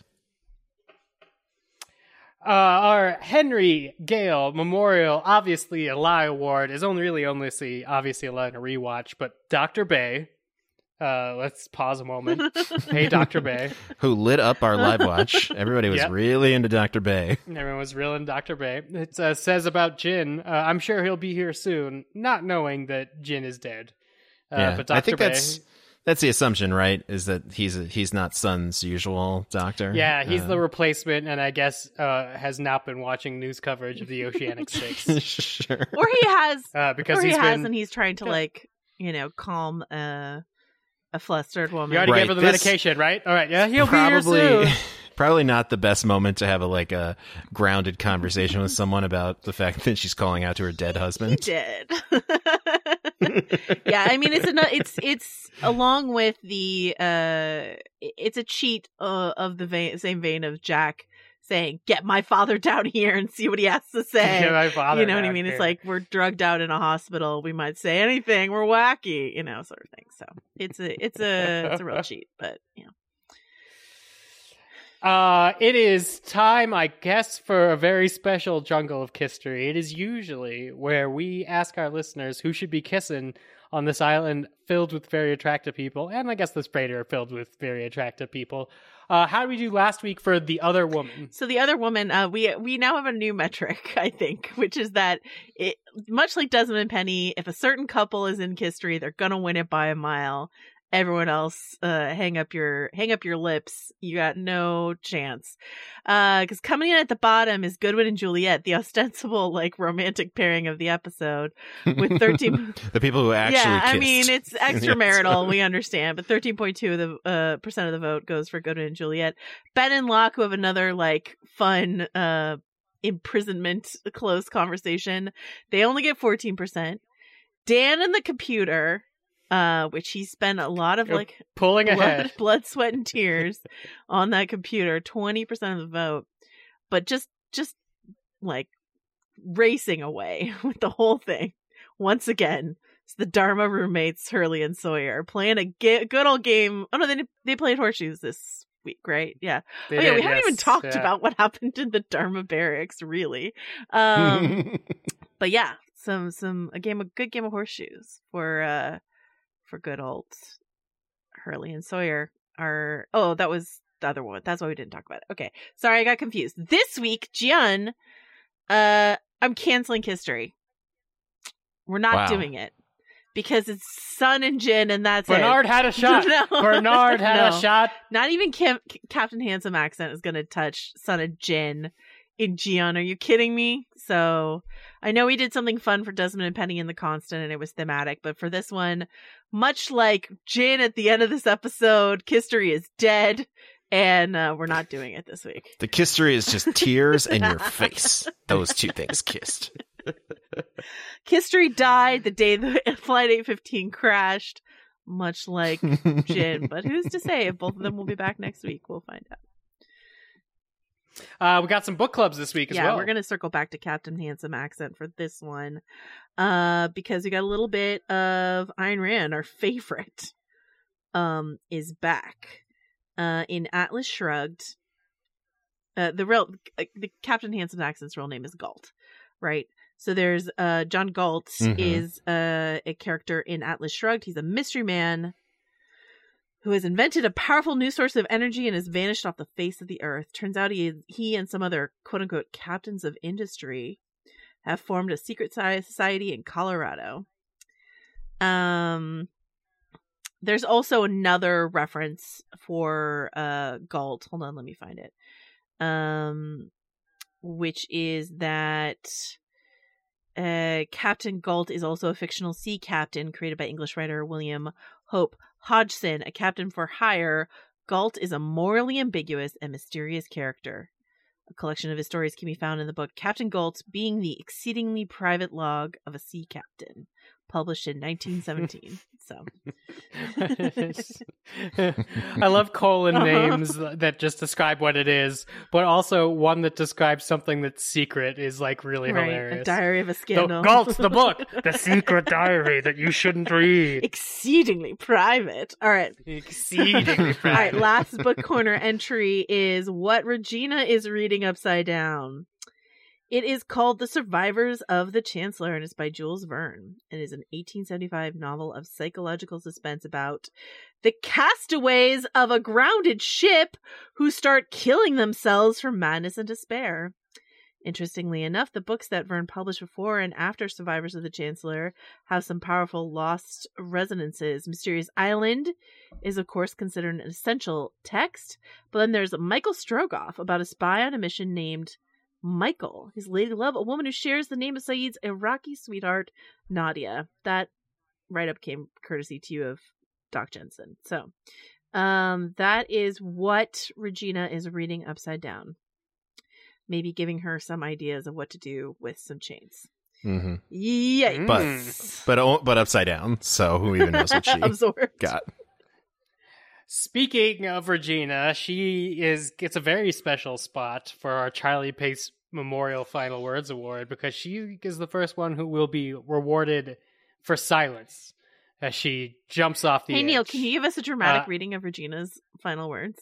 Our Henry Gale Memorial, obviously Eli Award, is only allowed in a rewatch, but Dr. Bay, let's pause a moment. Hey, Dr. Bay. Who lit up our live watch. Everybody was really into Dr. Bay. Everyone was real into Dr. Bay. It says about Jin, I'm sure he'll be here soon, not knowing that Jin is dead. But Dr. I think Bay... That's the assumption, right? Is that he's not Sun's usual doctor? Yeah, he's the replacement, and I guess has not been watching news coverage of the Oceanic 6. Sure. Or he has, and he's trying to calm a flustered woman. You already gave her the medication, right? All right, yeah, he'll be here soon. Probably not the best moment to have a grounded conversation with someone about the fact that she's calling out to her dead husband. He did. Yeah, I mean it's along with the it's a cheat of the same vein of Jack saying, "Get my father down here and see what he has to say." Get my father you know what I mean? here. It's like we're drugged out in a hospital. We might say anything. We're wacky, sort of thing. So it's a real cheat, but it is time, I guess, for a very special Jungle of Kisstery. It is usually where we ask our listeners who should be kissing on this island filled with very attractive people, and I guess this freighter filled with very attractive people. How did we do last week for The Other Woman? So The Other Woman, we now have a new metric, I think, which is that it, much like Desmond and Penny, if a certain couple is in Kisstery, they're gonna win it by a mile. Everyone else, hang up your lips. You got no chance. Because coming in at the bottom is Goodwin and Juliet, the ostensible romantic pairing of the episode, with 13. The people who actually kissed. I mean, it's extramarital. We understand, but 13.2 of the percent of the vote goes for Goodwin and Juliet. Ben and Locke, who have another fun imprisonment close conversation, they only get 14%. Dan and the computer. Which he spent a lot of pulling ahead, blood, sweat, and tears on that computer. 20% of the vote, but just racing away with the whole thing. Once again, it's the Dharma roommates Hurley and Sawyer playing a good old game. Oh no, they played horseshoes this week, right? Yeah. We haven't even talked about what happened in the Dharma barracks, really. But yeah, a good game of horseshoes for good old Hurley and Sawyer that was the other one. That's why we didn't talk about it. Okay. Sorry, I got confused. This week, Jian, I'm canceling Kisstery. We're not doing it because it's Sun and Jin, and that's Bernard it. had a shot. Bernard had a shot. Not even Captain Handsome accent is going to touch Sun and Jin in Jian. Are you kidding me? So I know we did something fun for Desmond and Penny in The Constant, and it was thematic, but for this one, much like Jin at the end of this episode, Kisstery is dead. And we're not doing it this week. The kissery is just tears and your face. Those two things kissed. Kissery died the day the Flight 815 crashed, much like Jin. But who's to say if both of them will be back next week? We'll find out. We got some book clubs this week as well. Yeah, we're going to circle back to Captain Handsome accent for this one because we got a little bit of Ayn Rand, our favorite, is back. In Atlas Shrugged, the Captain Handsome accent's real name is Galt, right? So there's John Galt is a character in Atlas Shrugged. He's a mystery man who has invented a powerful new source of energy and has vanished off the face of the earth. Turns out he and some other quote-unquote captains of industry have formed a secret society in Colorado. There's also another reference for Galt. Hold on, let me find it. Which is that Captain Galt is also a fictional sea captain created by English writer William Hope Hodgson, a captain for hire. Galt is a morally ambiguous and mysterious character. A collection of his stories can be found in the book Captain Galt, Being the Exceedingly Private Log of a Sea Captain, published in 1917. So I love colon names that just describe what it is, but also one that describes something that's secret is like really hilarious. A diary of a scandal. Galt's the book, the secret diary that you shouldn't read. Exceedingly private. All right. Exceedingly private. All right, last book corner entry is What Regina is Reading Upside Down. It is called The Survivors of the Chancellor, and it's by Jules Verne. It is an 1875 novel of psychological suspense about the castaways of a grounded ship who start killing themselves from madness and despair. Interestingly enough, the books that Verne published before and after Survivors of the Chancellor have some powerful lost resonances. Mysterious Island is, of course, considered an essential text, but then there's Michael Strogoff about a spy on a mission named Michael, his lady love, a woman who shares the name of Saeed's Iraqi sweetheart, Nadia. That write-up came courtesy to you of Doc Jensen. So, that is what Regina is reading upside down. Maybe giving her some ideas of what to do with some chains. Mm-hmm. Yikes. But upside down. So who even knows what she absorbed. got? Speaking of Regina, she gets a very special spot for our Charlie Pace Memorial Final Words Award because she is the first one who will be rewarded for silence as she jumps off the edge. Hey, Neil, can you give us a dramatic reading of Regina's final words?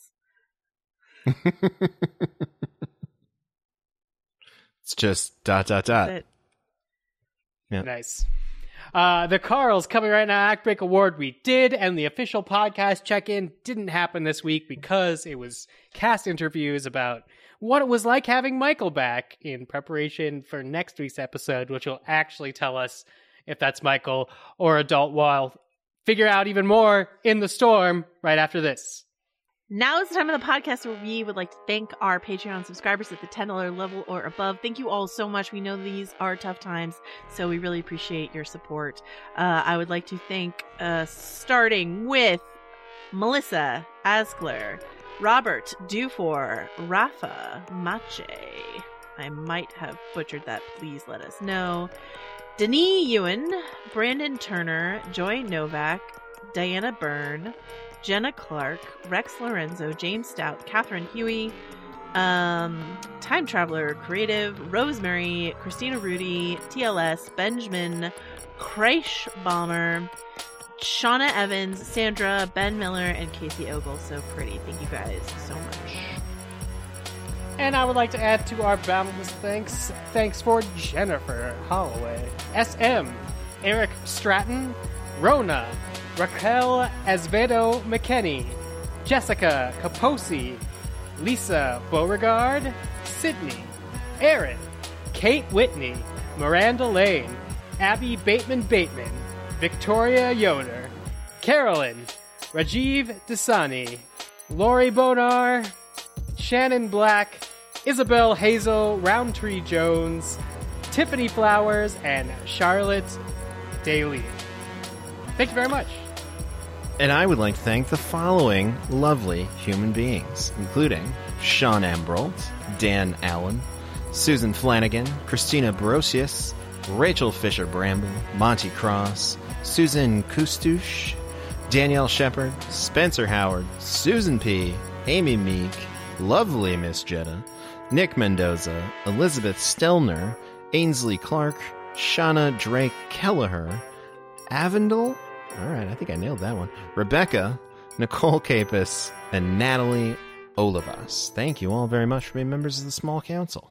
It's just ... Yeah. Nice. The Carls coming right now. Act Break Award we did, and the official podcast check-in didn't happen this week because it was cast interviews about what it was like having Michael back in preparation for next week's episode, which will actually tell us if that's Michael or Adult Wild. Figure out even more in the storm right after this. Now is the time of the podcast where we would like to thank our Patreon subscribers at the $10 level or above. Thank you all so much. We know these are tough times, so we really appreciate your support. I would like to thank, starting with Melissa Asgler, Robert Dufour, Rafa Mache. I might have butchered that. Please let us know. Denis Ewan, Brandon Turner, Joy Novak, Diana Byrne, Jenna Clark, Rex Lorenzo, James Stout, Catherine Huey, Time Traveler Creative, Rosemary, Christina Rudy, TLS, Benjamin, Kreisch Balmer, Shauna Evans, Sandra, Ben Miller, and Casey Ogle. So pretty. Thank you guys so much. And I would like to add to our boundless thanks. Thanks for Jennifer Holloway, SM, Eric Stratton, Rona, Raquel Esvedo McKenney, Jessica Caposi, Lisa Beauregard, Sydney, Aaron, Kate Whitney, Miranda Lane, Abby Bateman, Victoria Yoder, Carolyn, Rajiv Dasani, Lori Bonar, Shannon Black, Isabel Hazel, Roundtree Jones, Tiffany Flowers, and Charlotte Daly. Thank you very much. And I would like to thank the following lovely human beings, including Sean Ambrolt, Dan Allen, Susan Flanagan, Christina Borosius, Rachel Fisher-Bramble, Monty Cross, Susan Kustush, Danielle Shepard, Spencer Howard, Susan P., Amy Meek, lovely Miss Jetta, Nick Mendoza, Elizabeth Stelner, Ainsley Clark, Shauna Drake Kelleher, Avondale, all right, I think I nailed that one, Rebecca, Nicole Capus, and Natalie Olivas. Thank you all very much for being members of the Small Council.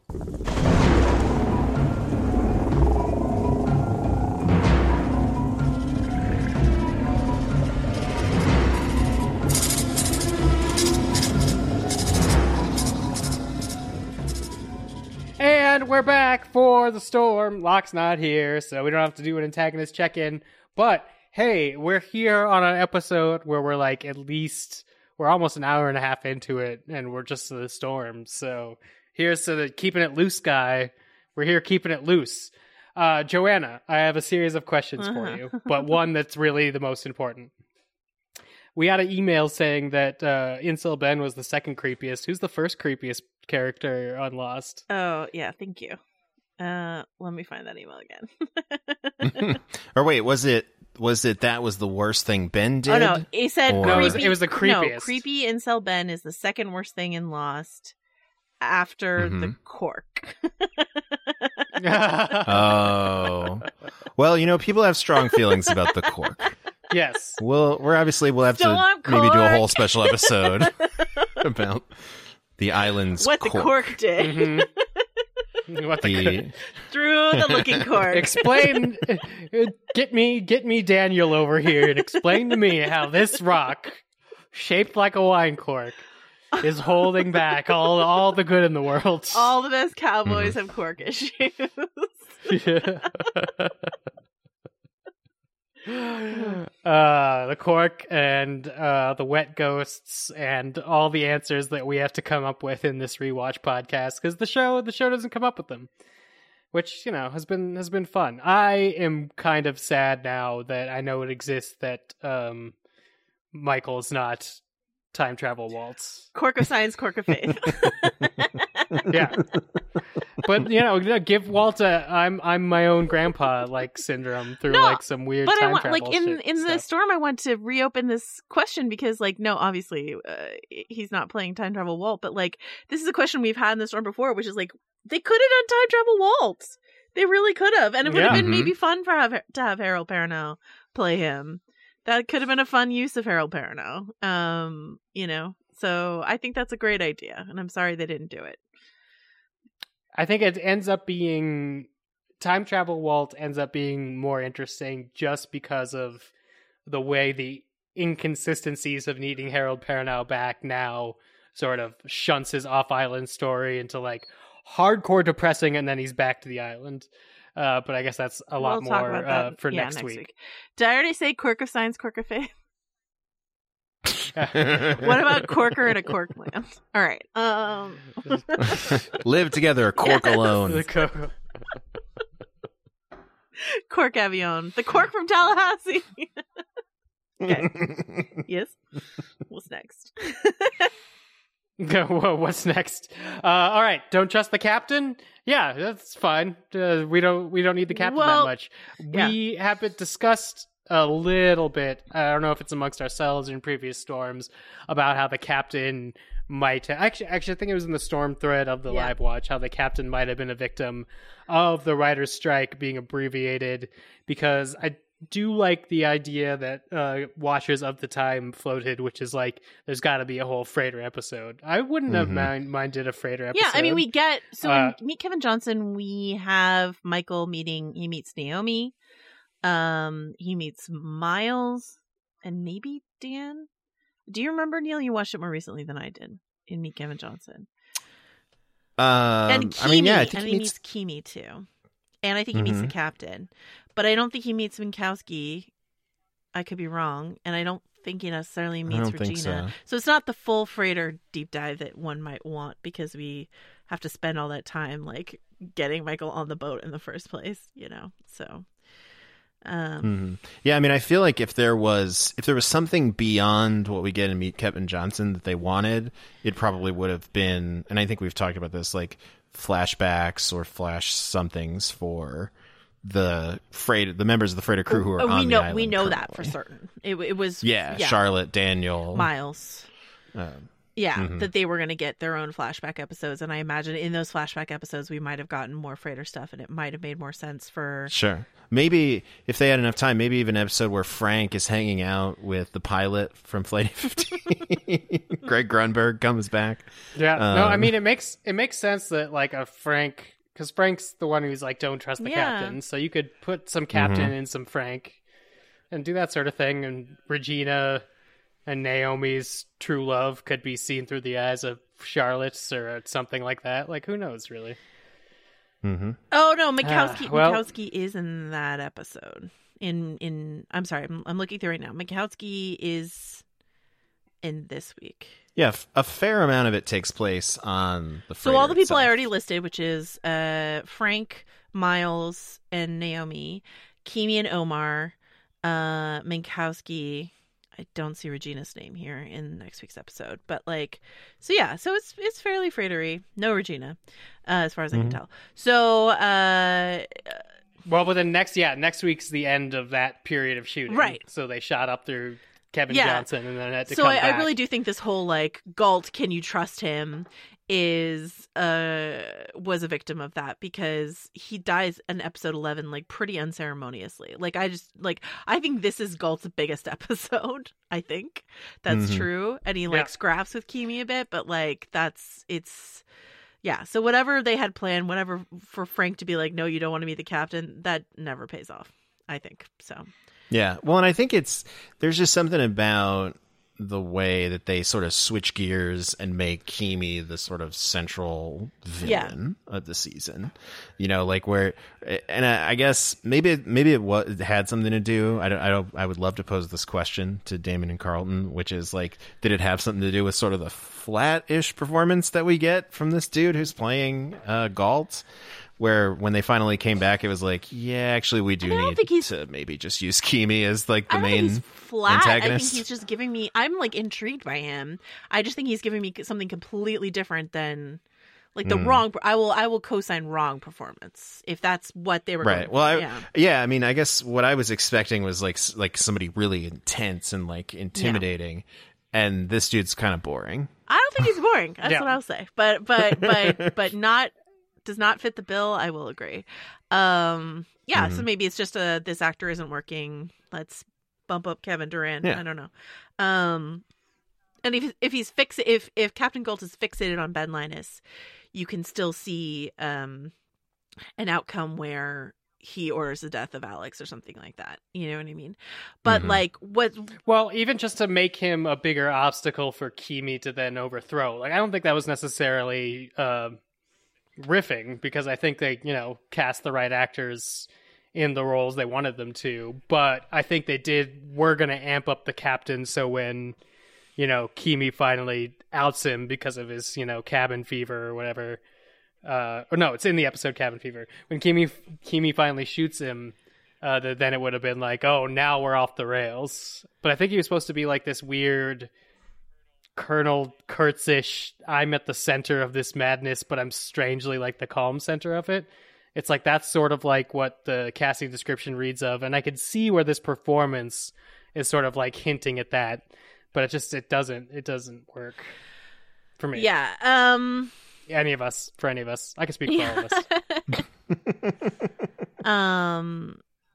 And we're back for the storm. Locke's not here, so we don't have to do an antagonist check-in. But, hey, we're here on an episode where we're like we're almost an hour and a half into it, and we're just to the storm. So here's to the keeping it loose guy. We're here keeping it loose. Joanna, I have a series of questions for you, but one that's really the most important. We had an email saying that Incel Ben was the second creepiest. Who's the first creepiest character on Lost? Oh, yeah, thank you. Let me find that email again. Or wait, was it that was the worst thing Ben did? Oh, no, he said Or- No, creepy. it was the creepiest. No, creepy Incel Ben is the second worst thing in Lost after the cork. Oh. Well, people have strong feelings about the cork. Yes. We'll have Storm to maybe do a whole cork. special episode about the island's What the cork did. Mhm. What the Through the looking cork. explain? Get me Daniel over here and explain to me how this rock, shaped like a wine cork, is holding back all the good in the world. All the best cowboys have cork issues. The cork and the wet ghosts and all the answers that we have to come up with in this rewatch podcast, because the show doesn't come up with them, which has been fun. I am kind of sad now that I know it exists, that Michael's not time travel Waltz. Cork of science, cork of faith. Yeah. But give Walt I'm my own grandpa syndrome through some weird But time I travel want in the stuff. storm. I want to reopen this question because no, obviously he's not playing time travel Walt, but this is a question we've had in the storm before, which is they could have done time travel Walt. They really could have, and it would have been maybe fun to have Harold Perrineau play him. That could have been a fun use of Harold Perrineau. So I think that's a great idea, and I'm sorry they didn't do it. I think it ends up being time travel Walt ends up being more interesting just because of the way the inconsistencies of needing Harold Perrineau back now sort of shunts his off-island story into hardcore depressing, and then he's back to the island. But I guess that's a lot We'll talk more about that, for next week. Did I already say cork of science, cork of faith? What about Corker and a Cork land? All right. Live together, cork alone. Cork Avion. The cork from Tallahassee. Okay. Yes? What's next? What's next? All right. Don't trust the captain? Yeah, that's fine. We don't need the captain that much. We have it discussed a little bit. I don't know if it's amongst ourselves or in previous storms about how the captain might actually I think it was in the storm thread of the live watch, how the captain might have been a victim of the writer's strike being abbreviated, because I do like the idea that watchers of the time floated, which is there's got to be a whole freighter episode. I wouldn't have minded a freighter episode. Yeah, I mean, we get in Meet Kevin Johnson, we have Michael he meets Naomi. He meets Miles and maybe Dan. Do you remember, Neil? You watched it more recently than I did in Meet Kevin Johnson. And Kimi, I mean, yeah, I think and he meets Kimi too. And I think he meets the captain. But I don't think he meets Minkowski. I could be wrong. And I don't think he necessarily meets Regina. So it's not the full freighter deep dive that one might want, because we have to spend all that time getting Michael on the boat in the first place, So Yeah, I mean, I feel like if there was something beyond what we get in Meet Kevin Johnson that they wanted, it probably would have been, and I think we've talked about this, like flashbacks or flash somethings for the members of the freighter crew who are on the island. We know currently. that for certain. It was Charlotte, Daniel, Miles. That they were going to get their own flashback episodes, and I imagine in those flashback episodes we might have gotten more freighter stuff, and it might have made more sense for. Sure, maybe if they had enough time, maybe even an episode where Frank is hanging out with the pilot from Flight 15. Greg Grunberg comes back. Yeah, no, I mean it makes sense that like a Frank, because Frank's the one who's like don't trust the captain, so you could put some captain in some Frank, and do that sort of thing, and Regina and Naomi's true love could be seen through the eyes of Charlotte's or something like that. Like, who knows, really? Mm-hmm. Oh no, Mikowski is in that episode. I'm sorry, I'm looking through right now. Mikowski is in this week. Yeah, a fair amount of it takes place on the freighter So all the people itself. I already listed, which is Frank, Miles, and Naomi, Kimi and Omar, Minkowski. I don't see Regina's name here in next week's episode, but so it's fairly freighter-y. No Regina, as far as I can tell. So, well, but then next week's the end of that period of shooting, right? So they shot up through Kevin Johnson, and then had to so come back. I really do think this whole Galt, can you trust him, was a victim of that, because he dies in episode 11 pretty unceremoniously. I think this is Galt's biggest episode. I think that's true, and he scraps with Kimi a bit, but so whatever they had planned, whatever for Frank to be no, you don't want to be the captain, that never pays off, I think. So yeah, well, and I think there's just something about the way that they sort of switch gears and make Kimi the sort of central villain of the season, where, and I guess maybe it had something to do. I would love to pose this question to Damon and Carlton, which is did it have something to do with sort of the flat-ish performance that we get from this dude who's playing Galt? Where when they finally came back, it was actually we do need to maybe just use Kimi as the main flat. antagonist. I think he's just giving me. I'm intrigued by him. I just think he's giving me something completely different than the wrong. I will co-sign wrong performance if that's what they were. Right. Going, well, I mean, I guess what I was expecting was like somebody really intense and intimidating, and this dude's kind of boring. I don't think he's boring. That's what I'll say. But not. Does not fit the bill. I will agree. So maybe it's just this actor isn't working. Let's bump up Kevin Durant. I don't know. And if Captain Galt is fixated on Ben Linus, you can still see an outcome where he orders the death of Alex or something like that. You know what I mean? But what? Well, even just to make him a bigger obstacle for Kimi to then overthrow. I don't think that was necessarily riffing, because I think they cast the right actors in the roles they wanted them to, but I think we're going to amp up the captain, so when Kimi finally outs him because of his cabin fever or whatever, or no, it's in the episode Cabin Fever, when Kimi finally shoots him, then it would have been oh, now we're off the rails. But I think he was supposed to be this weird Colonel Kurtz-ish, I'm at the center of this madness, but I'm strangely the calm center of it. It's that's sort of what the casting description reads of, and I could see where this performance is sort of hinting at that, but it doesn't work for me. Yeah. For any of us. I can speak for all of us.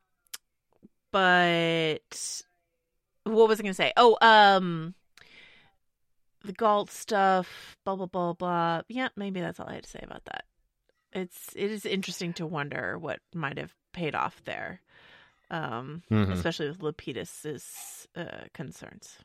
But what was I going to say? Oh, the Galt stuff, blah, blah, blah, blah. Yeah, maybe that's all I had to say about that. It is interesting to wonder what might have paid off there, especially with Lapidus's concerns,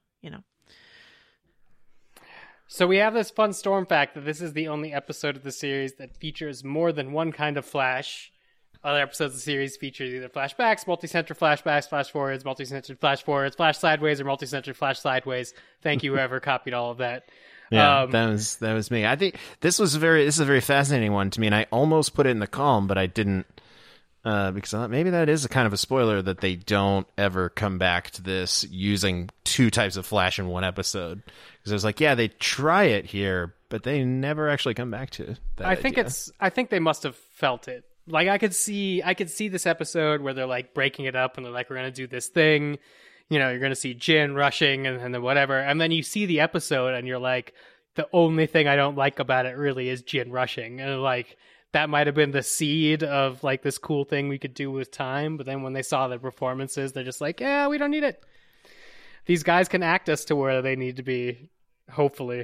So we have this fun storm fact that this is the only episode of the series that features more than one kind of flash. Other episodes of the series feature either flashbacks, multi-center flashbacks, flash forwards, multi-center flash forwards, flash sideways, or multi-center flash sideways. Thank you, whoever copied all of that. Yeah, that was me. I think this is a very fascinating one to me, and I almost put it in the column, but I didn't because maybe that is a kind of a spoiler that they don't ever come back to this using two types of Flash in one episode. Because it was like, yeah, they try it here, but they never actually come back to that. I think they must have felt it. Like I could see this episode where they're like breaking it up and they're like, we're gonna do this thing. You know, you're gonna see Jin rushing and then whatever, and then you see the episode and you're like, the only thing I don't like about it really is Jin rushing, and like that might have been the seed of like this cool thing we could do with time. But then when they saw the performances, they're just like, yeah, we don't need it. These guys can act us to where they need to be, hopefully.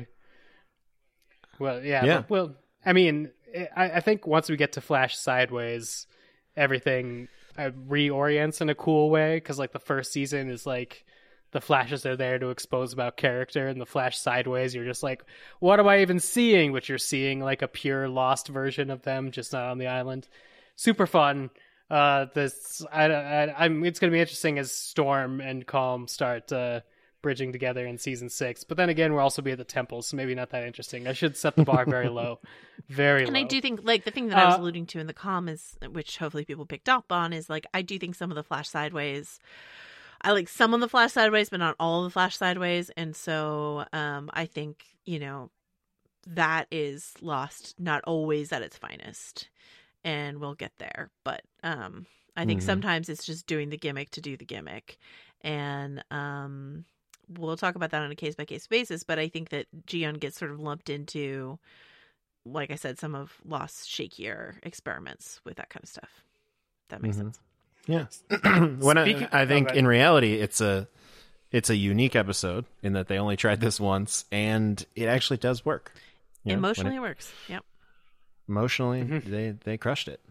Well, yeah. Well, I mean, I think once we get to Flash Sideways, everything reorients in a cool way. Because like the first season is like the Flashes are there to expose about character, and the Flash Sideways, you're just like, what am I even seeing? But you're seeing like a pure lost version of them, just not on the island. Super fun. It's going to be interesting as Storm and Calm start bridging together in season 6. But then again, we'll also be at the temple, so maybe not that interesting. I should set the bar very low, very low. And I do think, like, the thing that I was alluding to in the Calm is, which hopefully people picked up on, is like, I do think some of the Flash Sideways, I like some of the Flash Sideways, but not all of the Flash Sideways. And so I think, you know, that is lost, not always at its finest. And we'll get there. But I think sometimes it's just doing the gimmick to do the gimmick. And we'll talk about that on a case-by-case basis. But I think that Ji-yeon gets sort of lumped into, like I said, some of Lost's shakier experiments with that kind of stuff. That makes sense. Yeah. I think in reality, it's a unique episode in that they only tried this once, and it actually does work. Emotionally, it works. Yep. Emotionally, they crushed it.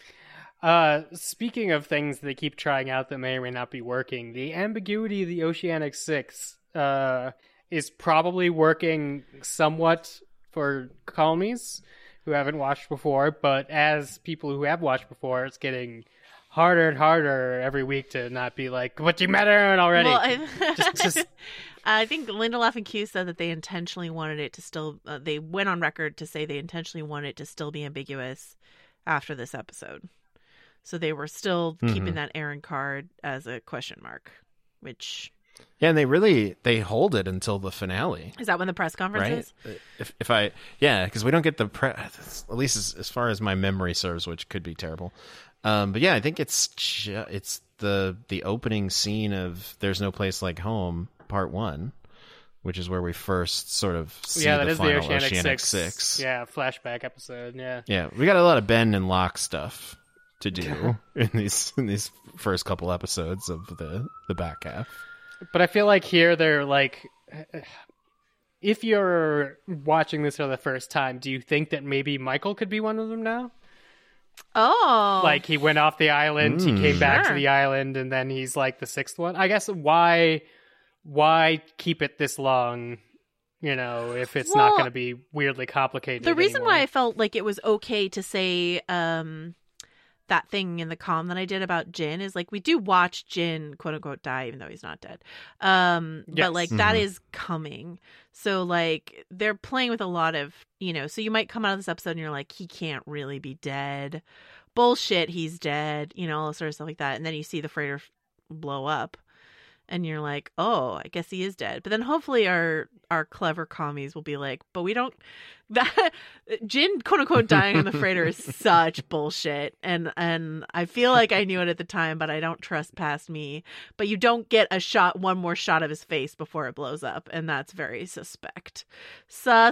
Speaking of things they keep trying out that may or may not be working, the ambiguity of the Oceanic Six is probably working somewhat for Calmies who haven't watched before, but as people who have watched before, it's getting harder and harder every week to not be like, what you matter already? Well, I think Linda Laughing Q said that they intentionally wanted it to still, they went on record to say they intentionally wanted it to still be ambiguous after this episode. So they were still keeping that Aaron card as a question mark, which... Yeah, and they hold it until the finale. Is that when the press conference is? Because we don't get the press, at least as far as my memory serves, which could be terrible. But yeah, I think it's the opening scene of There's No Place Like Home, Part 1, which is where we first sort of see the final Oceanic Six. Yeah, flashback episode. Yeah. Yeah, we got a lot of Ben and Locke stuff to do in these first couple episodes of the back half. But I feel like here they're like, if you're watching this for the first time, do you think that maybe Michael could be one of them now? Oh. Like he went off the island, he came back to the island, and then he's like the sixth one. I guess why keep it this long, you know, if it's not going to be weirdly complicated The reason anymore? why I felt like it was okay to say that thing in the Calm that I did about Jin is like we do watch Jin quote unquote die even though he's not dead. But like that is coming. So like they're playing with a lot of, you know, so you might come out of this episode and you're like, he can't really be dead. Bullshit, he's dead, you know, all sort of stuff like that. And then you see the freighter blow up and you're like, oh, I guess he is dead. But then hopefully our clever commies will be like, but we don't, that Jin quote unquote dying on the freighter is such bullshit. And I feel like I knew it at the time, but I don't trust past me. But you don't get one more shot of his face before it blows up. And that's very suspect. So,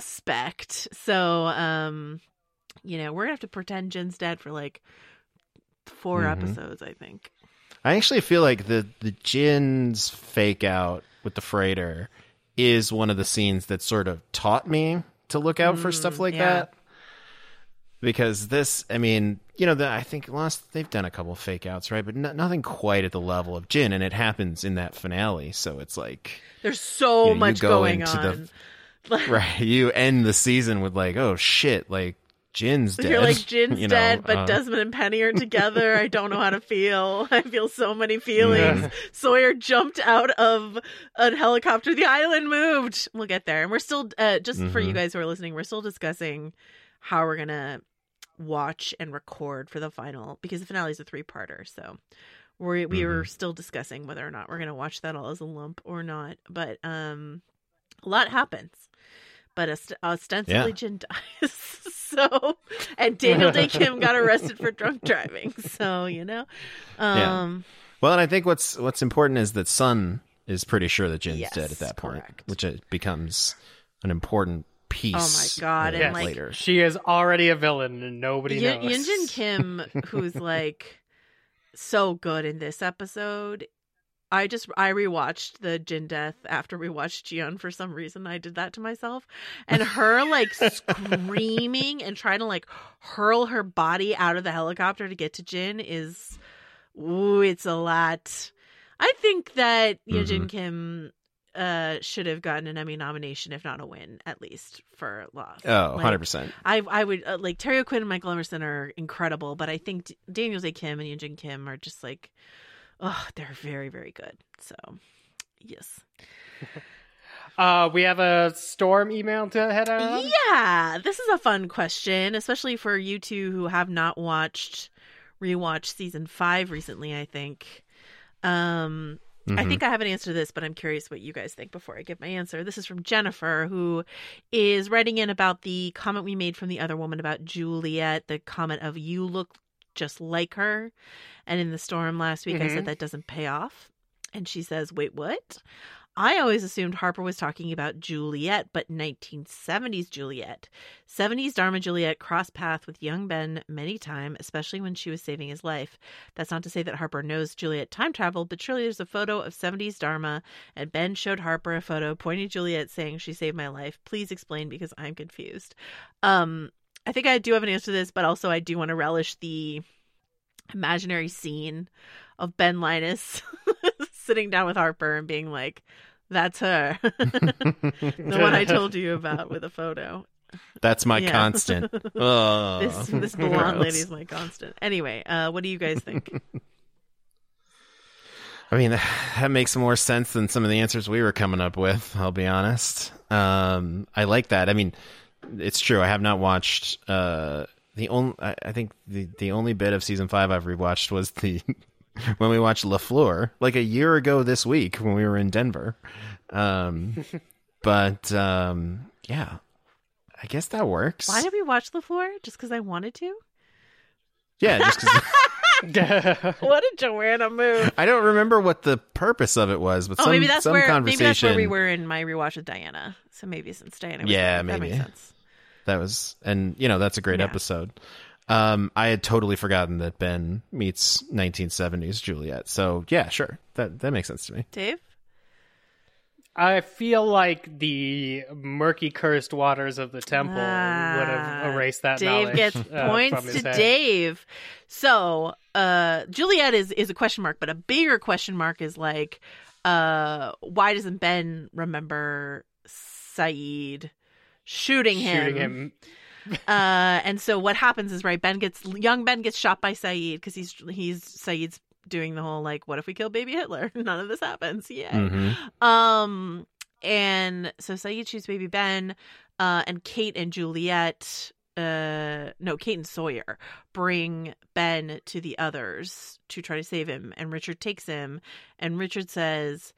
you know, we're gonna have to pretend Jin's dead for like 4 episodes, I think. I actually feel like the Jin's fake out with the freighter is one of the scenes that sort of taught me to look out for stuff like that. Because this, I mean, you know, I think they've done a couple of fake outs, right? But nothing quite at the level of Jin, and it happens in that finale. So it's like there's so much going on. Right, you end the season with like, oh shit, like Jin's dead. You're like, Jin's dead, but Desmond and Penny are together. I don't know how to feel. I feel so many feelings. Yeah. Sawyer jumped out of a helicopter. The island moved. We'll get there. And we're still, just for you guys who are listening, we're still discussing how we're going to watch and record for the final, because the finale is a 3-parter. So we were still discussing whether or not we're going to watch that all as a lump or not. But a lot happens. But ostensibly Jin dies. So, and Daniel Day Kim got arrested for drunk driving. So, you know. Well, and I think what's important is that Sun is pretty sure that Jin's dead at that point, correct. which it becomes an important piece. Oh my God. And like, later. She is already a villain and nobody knows. Yunjin Kim, who's like so good in this episode. I rewatched the Jin death after we watched Jiyeon for some reason. I did that to myself. And her like screaming and trying to like hurl her body out of the helicopter to get to Jin is, it's a lot. I think that Yunjin Kim should have gotten an Emmy nomination, if not a win, at least for Lost. Oh, like, 100%. I would like Terry O'Quinn and Michael Emerson are incredible, but I think Daniel Day Kim and Yunjin Kim are just like, oh, they're very, very good. So, yes. We have a Storm email to head on. Yeah, this is a fun question, especially for you two who have not rewatched season 5 recently, I think. I think I have an answer to this, but I'm curious what you guys think before I give my answer. This is from Jennifer, who is writing in about the comment we made from the other woman about Juliet, the comment of "you look just like her." And in the Storm last week, I said that doesn't pay off. And she says, wait, what? I always assumed Harper was talking about Juliet, but 1970s Juliet. 70s Dharma Juliet crossed paths with young Ben many times, especially when she was saving his life. That's not to say that Harper knows Juliet time traveled, but surely there's a photo of 70s Dharma, and Ben showed Harper a photo pointing to Juliet saying, she saved my life. Please explain, because I'm confused. I think I do have an answer to this, but also I do want to relish the imaginary scene of Ben Linus sitting down with Harper and being like, that's her. The one I told you about with a photo. That's my constant. Oh, this blonde lady is my constant. Anyway, what do you guys think? I mean, that makes more sense than some of the answers we were coming up with, I'll be honest. I like that. I mean, it's true. I have not watched I think the only bit of season 5 I've rewatched was when we watched La Fleur, like a year ago this week when we were in Denver. But yeah, I guess that works. Why did we watch La Fleur? Just because I wanted to? Yeah, just because. What a Joanna move. I don't remember what the purpose of it was, but maybe that's where we conversation. were in my rewatch with Diana. So maybe since Diana was yeah, there, maybe. that makes sense. That was, and that's a great episode. I had totally forgotten that Ben meets 1970s Juliet. So yeah, sure. That makes sense to me. Dave? I feel like the murky cursed waters of the temple would have erased that knowledge. Dave gets points to head. Dave. So Juliet is a question mark, but a bigger question mark is like, why doesn't Ben remember Saeed shooting him? And so what happens is, right, young Ben gets shot by Saeed because he's Saeed's doing the whole like, what if we kill baby Hitler? None of this happens. Yay. And so Saeed shoots baby Ben, and Kate and Kate and Sawyer bring Ben to the others to try to save him, and Richard takes him, and Richard says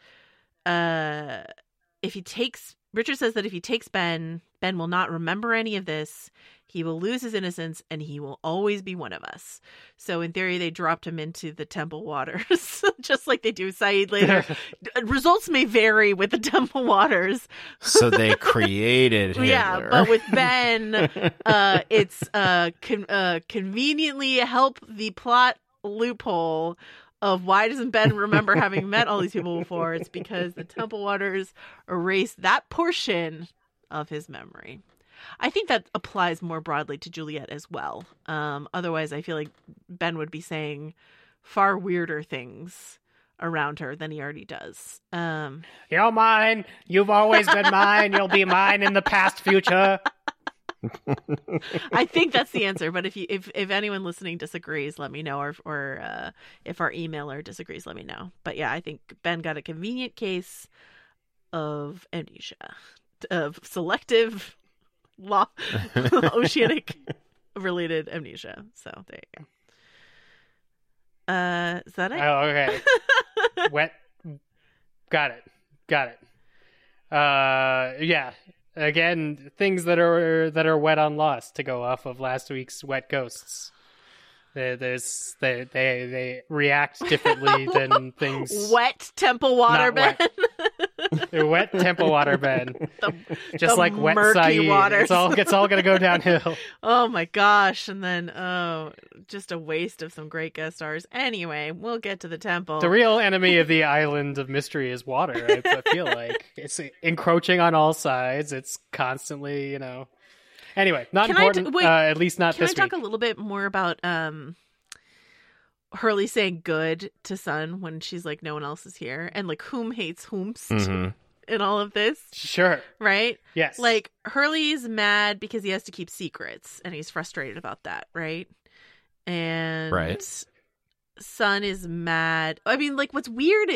Richard says that if he takes Ben will not remember any of this. He will lose his innocence, and he will always be one of us. So in theory, they dropped him into the temple waters, just like they do Saeed later. Results may vary with the temple waters. So they created Hitler. Yeah, but with Ben, it's conveniently help the plot loophole of why doesn't Ben remember having met all these people before? It's because the temple waters erased that portion of his memory. I think that applies more broadly to Juliet as well. Otherwise, I feel like Ben would be saying far weirder things around her than he already does. You're mine. You've always been mine. You'll be mine in the past, future. I think that's the answer. But if anyone listening disagrees, let me know. Or if our emailer disagrees, let me know. But yeah, I think Ben got a convenient case of amnesia, of selective oceanic related amnesia. So there you go. Is that it? Oh, okay. Wet. Got it. Yeah. Again, things that are wet on Lost, to go off of last week's wet ghosts. They react differently than things. Wet temple water Not bed. They're wet temple water bed, just the like wet murky Saeed. waters. It's all gonna go downhill. Oh my gosh. And then, just a waste of some great guest stars. Anyway, we'll get to the temple. The real enemy of the island of mystery is water. I feel like it's encroaching on all sides. It's constantly, Anyway, not Can important. At least not Can I this talk week. a little bit more about Hurley saying good to Sun when she's like, no one else is here, and like whom hates whomst in all of this, Sure. right? Yes. Like Hurley's mad because he has to keep secrets, and he's frustrated about that, right? And Right. Sun is mad. I mean, like, what's weird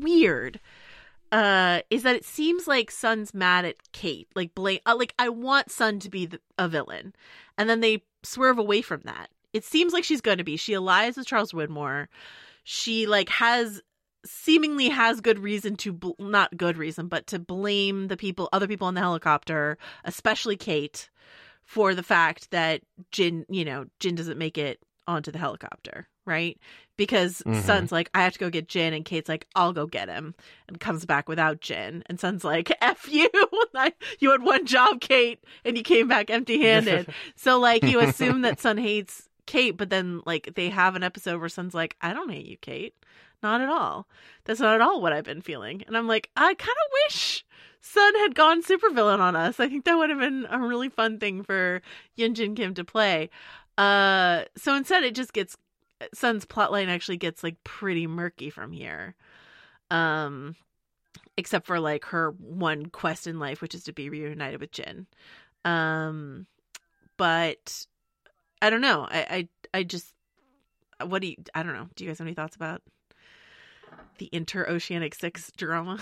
is that it seems like Sun's mad at Kate. Like, I want Sun to be a villain, and then they swerve away from that. It seems like she's going to be. She allies with Charles Widmore. She seemingly has good reason to not good reason, but to blame other people on the helicopter, especially Kate, for the fact that Jin doesn't make it onto the helicopter, right? Because Sun's like, I have to go get Jin, and Kate's like, I'll go get him, and comes back without Jin, and Sun's like, F you, you had one job, Kate, and you came back empty-handed. So like, you assume that Sun hates Kate, but then like they have an episode where Sun's like, I don't hate you, Kate, not at all. That's not at all what I've been feeling. And I'm like, I kind of wish Sun had gone supervillain on us. I think that would have been a really fun thing for Yoon Jin Kim to play. So instead it just gets, Sun's plotline actually gets like pretty murky from here. Except for like her one quest in life, which is to be reunited with Jin. But I don't know. I just, I don't know. Do you guys have any thoughts about the Interoceanic 6 drama?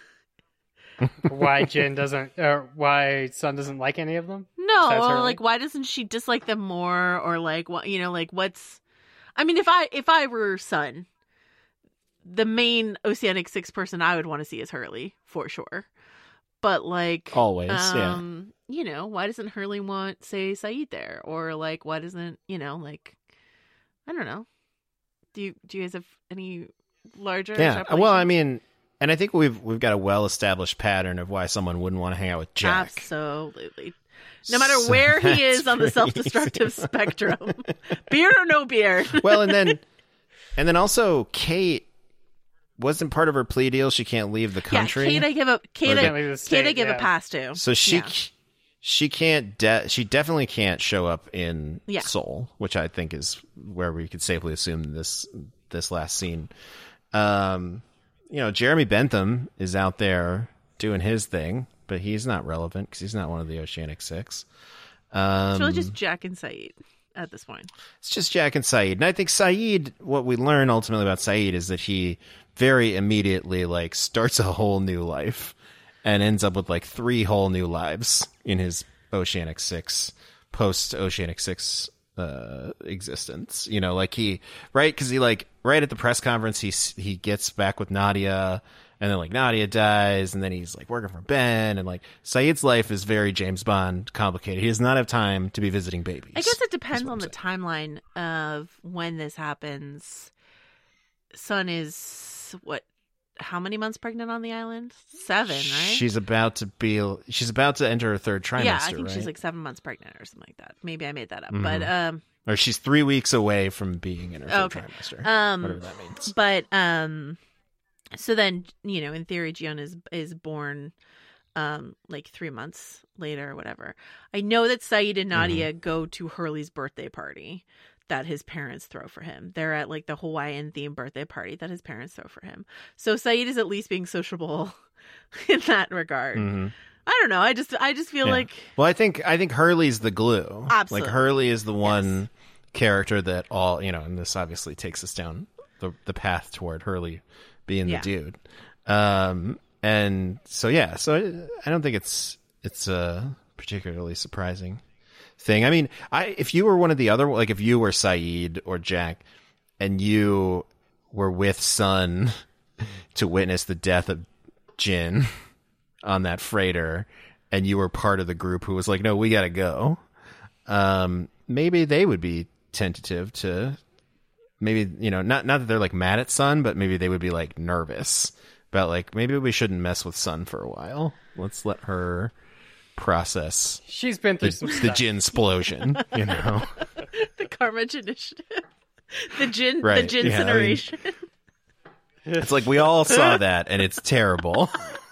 Why why Sun doesn't like any of them? No, Besides or Hurley? like, why doesn't she dislike them more? Or like, what, like what's, I mean, if I were Sun, the main Oceanic 6 person I would want to see is Hurley, for sure. But like, Always, yeah. Why doesn't Hurley want, say, Saeed there? Or like, why doesn't, like, I don't know. Do you guys have any larger? Yeah. extrapolations? Well, I mean, and I think we've got a well-established pattern of why someone wouldn't want to hang out with Jack. Absolutely. No matter where he is on the self-destructive spectrum, beard or no beard. Well, and then also Kate wasn't part of her plea deal. She can't leave the country. Yeah, Kate, I give a Can't leave the state, a yeah. pass to. So she can't. She definitely can't show up in Yeah. Seoul, which I think is where we could safely assume this last scene. Jeremy Bentham is out there doing his thing, but he's not relevant because he's not one of the Oceanic 6. It's really just Jack and Saeed at this point. It's just Jack and Saeed. And I think Saeed, what we learn ultimately about Saeed is that he very immediately like starts a whole new life and ends up with like 3 whole new lives in his Oceanic 6, post-Oceanic 6 existence. Because he like right at the press conference he gets back with Nadia, and then like Nadia dies, and then he's like working for Ben, and like Saeed's life is very James Bond complicated. He does not have time to be visiting babies. I guess it depends is what on the I'm timeline of when this happens. Sun is how many months pregnant on the island? 7, right? She's about to enter her 3rd trimester. Yeah, I think right? she's like 7 months pregnant or something like that. Maybe I made that up, Mm-hmm. but or she's 3 weeks away from being in her 3rd Okay. trimester. Whatever that means. But so then in theory, Jiyeon is born like 3 months later or whatever. I know that Saeed and Nadia go to Hurley's birthday party that his parents throw for him. They're at like the Hawaiian themed birthday party that his parents throw for him. So Saeed is at least being sociable in that regard. Mm-hmm. I don't know. I just feel like, Well, I think Hurley's the glue. Absolutely. Like Hurley is the one character that all, and this obviously takes us down the path toward Hurley being the dude. And so I don't think it's particularly surprising. thing. I mean, if you were one of the other, like if you were Saeed or Jack and you were with Sun to witness the death of Jin on that freighter, and you were part of the group who was like, no, we gotta go, maybe they would be tentative to, maybe, you know, not that they're like mad at Sun, but maybe they would be like nervous about like, maybe we shouldn't mess with Sun for a while. Let's let her process She's been through some the stuff. Jin explosion, you know. The Carmage Initiative. The Jin Right, the yeah, I mean- Jinceneration. It's like we all saw that and it's terrible.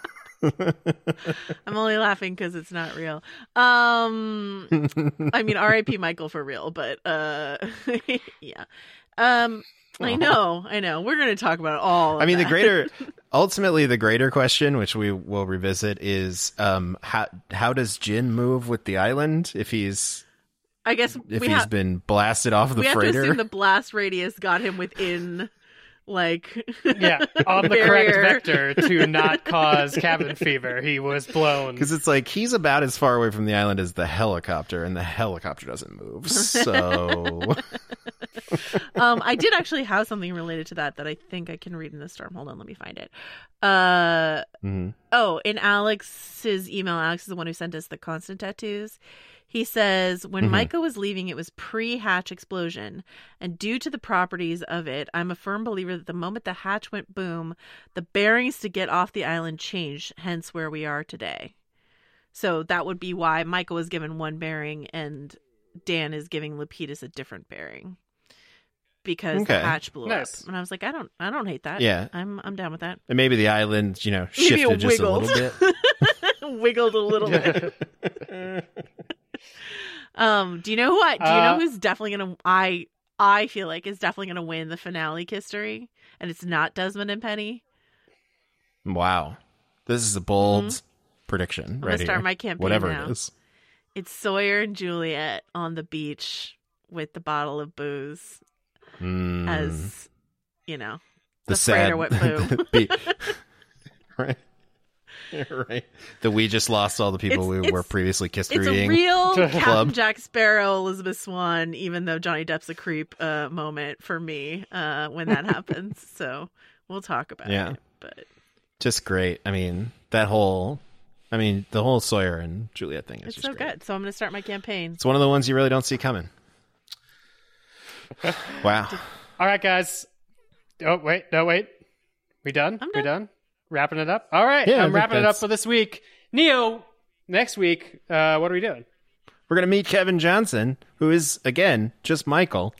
I'm only laughing because it's not real. I mean, R.I.P. Michael for real, but yeah. I know. We're going to talk about all. Of I mean, that. ultimately the greater question, which we will revisit, is how does Jin move with the island if he's I guess been blasted off the we have to freighter? assume the blast radius got him within, like, Yeah, on the barrier. correct vector to not cause cabin fever. He was blown. Because it's like he's about as far away from the island as the helicopter, and the helicopter doesn't move. So I did actually have something related to that I think I can read in the storm. Hold on, let me find it. Oh, in Alex's email, Alex is the one who sent us the constant tattoos. He says, when Micah was leaving, it was pre-hatch explosion. And due to the properties of it, I'm a firm believer that the moment the hatch went boom, the bearings to get off the island changed, hence where we are today. So that would be why Micah was given one bearing and Dan is giving Lapidus a different bearing. Because the Okay. hatch blew Nice. up. And I was like, I don't hate that. Yeah. I'm down with that. and maybe the island, you know, Maybe it shifted just a wiggled. little bit. Wiggled a little bit. Do you know who's definitely gonna I feel like is definitely gonna win the finale history? And it's not Desmond and Penny. Wow, this is a bold prediction. gonna Right start here. my campaign Whatever now. it is. It's Sawyer and Juliet on the beach with the bottle of booze as, you know, the freighter went boom. Right. Right. That we just lost all the people we were previously kiss It's a reading. real Captain Club. Jack Sparrow, Elizabeth Swann, even though Johnny Depp's a creep moment for me when that happens. So we'll talk about Yeah. it. But Just great. I mean, the whole Sawyer and Juliet thing is it's just so great. good. So I'm going to start my campaign. It's one of the ones you really don't see coming. Wow. All right, guys. Oh, wait. No, wait. We done? I'm We done. done? Wrapping it up? All right. Yeah, I I'm think wrapping it up that's- for this week. Neo, next week, what are we doing? We're going to meet Kevin Johnson, who is, again, just Michael.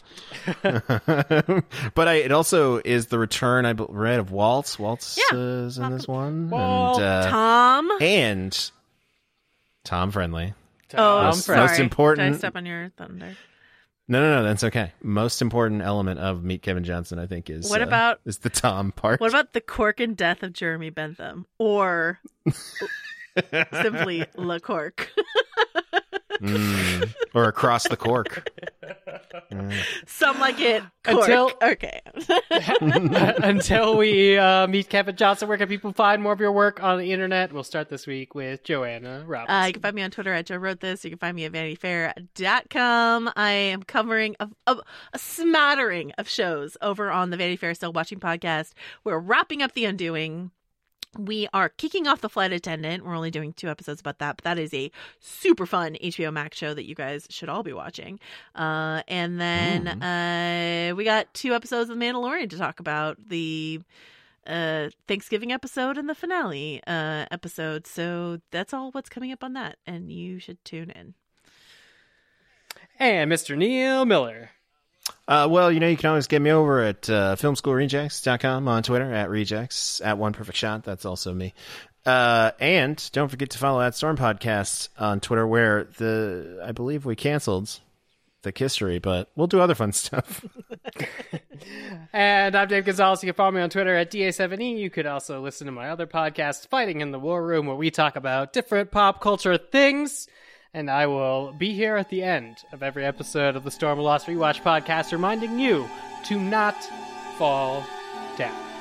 But it also is the return, I read, of Waltz. Waltz Yeah. is in this one. Walt. And Tom Friendly. Oh, I'm Most sorry. important- Did I step on your thunder? No, that's okay. Most important element of Meet Kevin Johnson, I think, is What about- is the Tom part. What about the cork and death of Jeremy Bentham? Or simply Le Cork? Or Across the Cork. Some like it. Cork. Until- Okay. Until we meet Kevin Johnson, where can people find more of your work on the internet? We'll start this week with Joanna Robinson. You can find me on Twitter at Joe Wrote This. You can find me at VanityFair.com. I am covering a smattering of shows over on the Vanity Fair Still Watching podcast. We're wrapping up The Undoing. We are kicking off The Flight Attendant. We're only doing 2 episodes about that, but that is a super fun HBO Max show that you guys should all be watching. And then we got 2 episodes of The Mandalorian to talk about, the Thanksgiving episode and the finale episode. So that's all what's coming up on that, and you should tune in. And Mr. Neil Miller. Well, you can always get me over at filmschoolrejects.com, on Twitter, at rejects, at One Perfect Shot. That's also me. And don't forget to follow at Storm Podcast on Twitter, where I believe we canceled the history, but we'll do other fun stuff. And I'm Dave Gonzalez. You can follow me on Twitter at DA7E. You could also listen to my other podcast, Fighting in the War Room, where we talk about different pop culture things. And I will be here at the end of every episode of the Storm of Lost Rewatch podcast, reminding you to not fall down.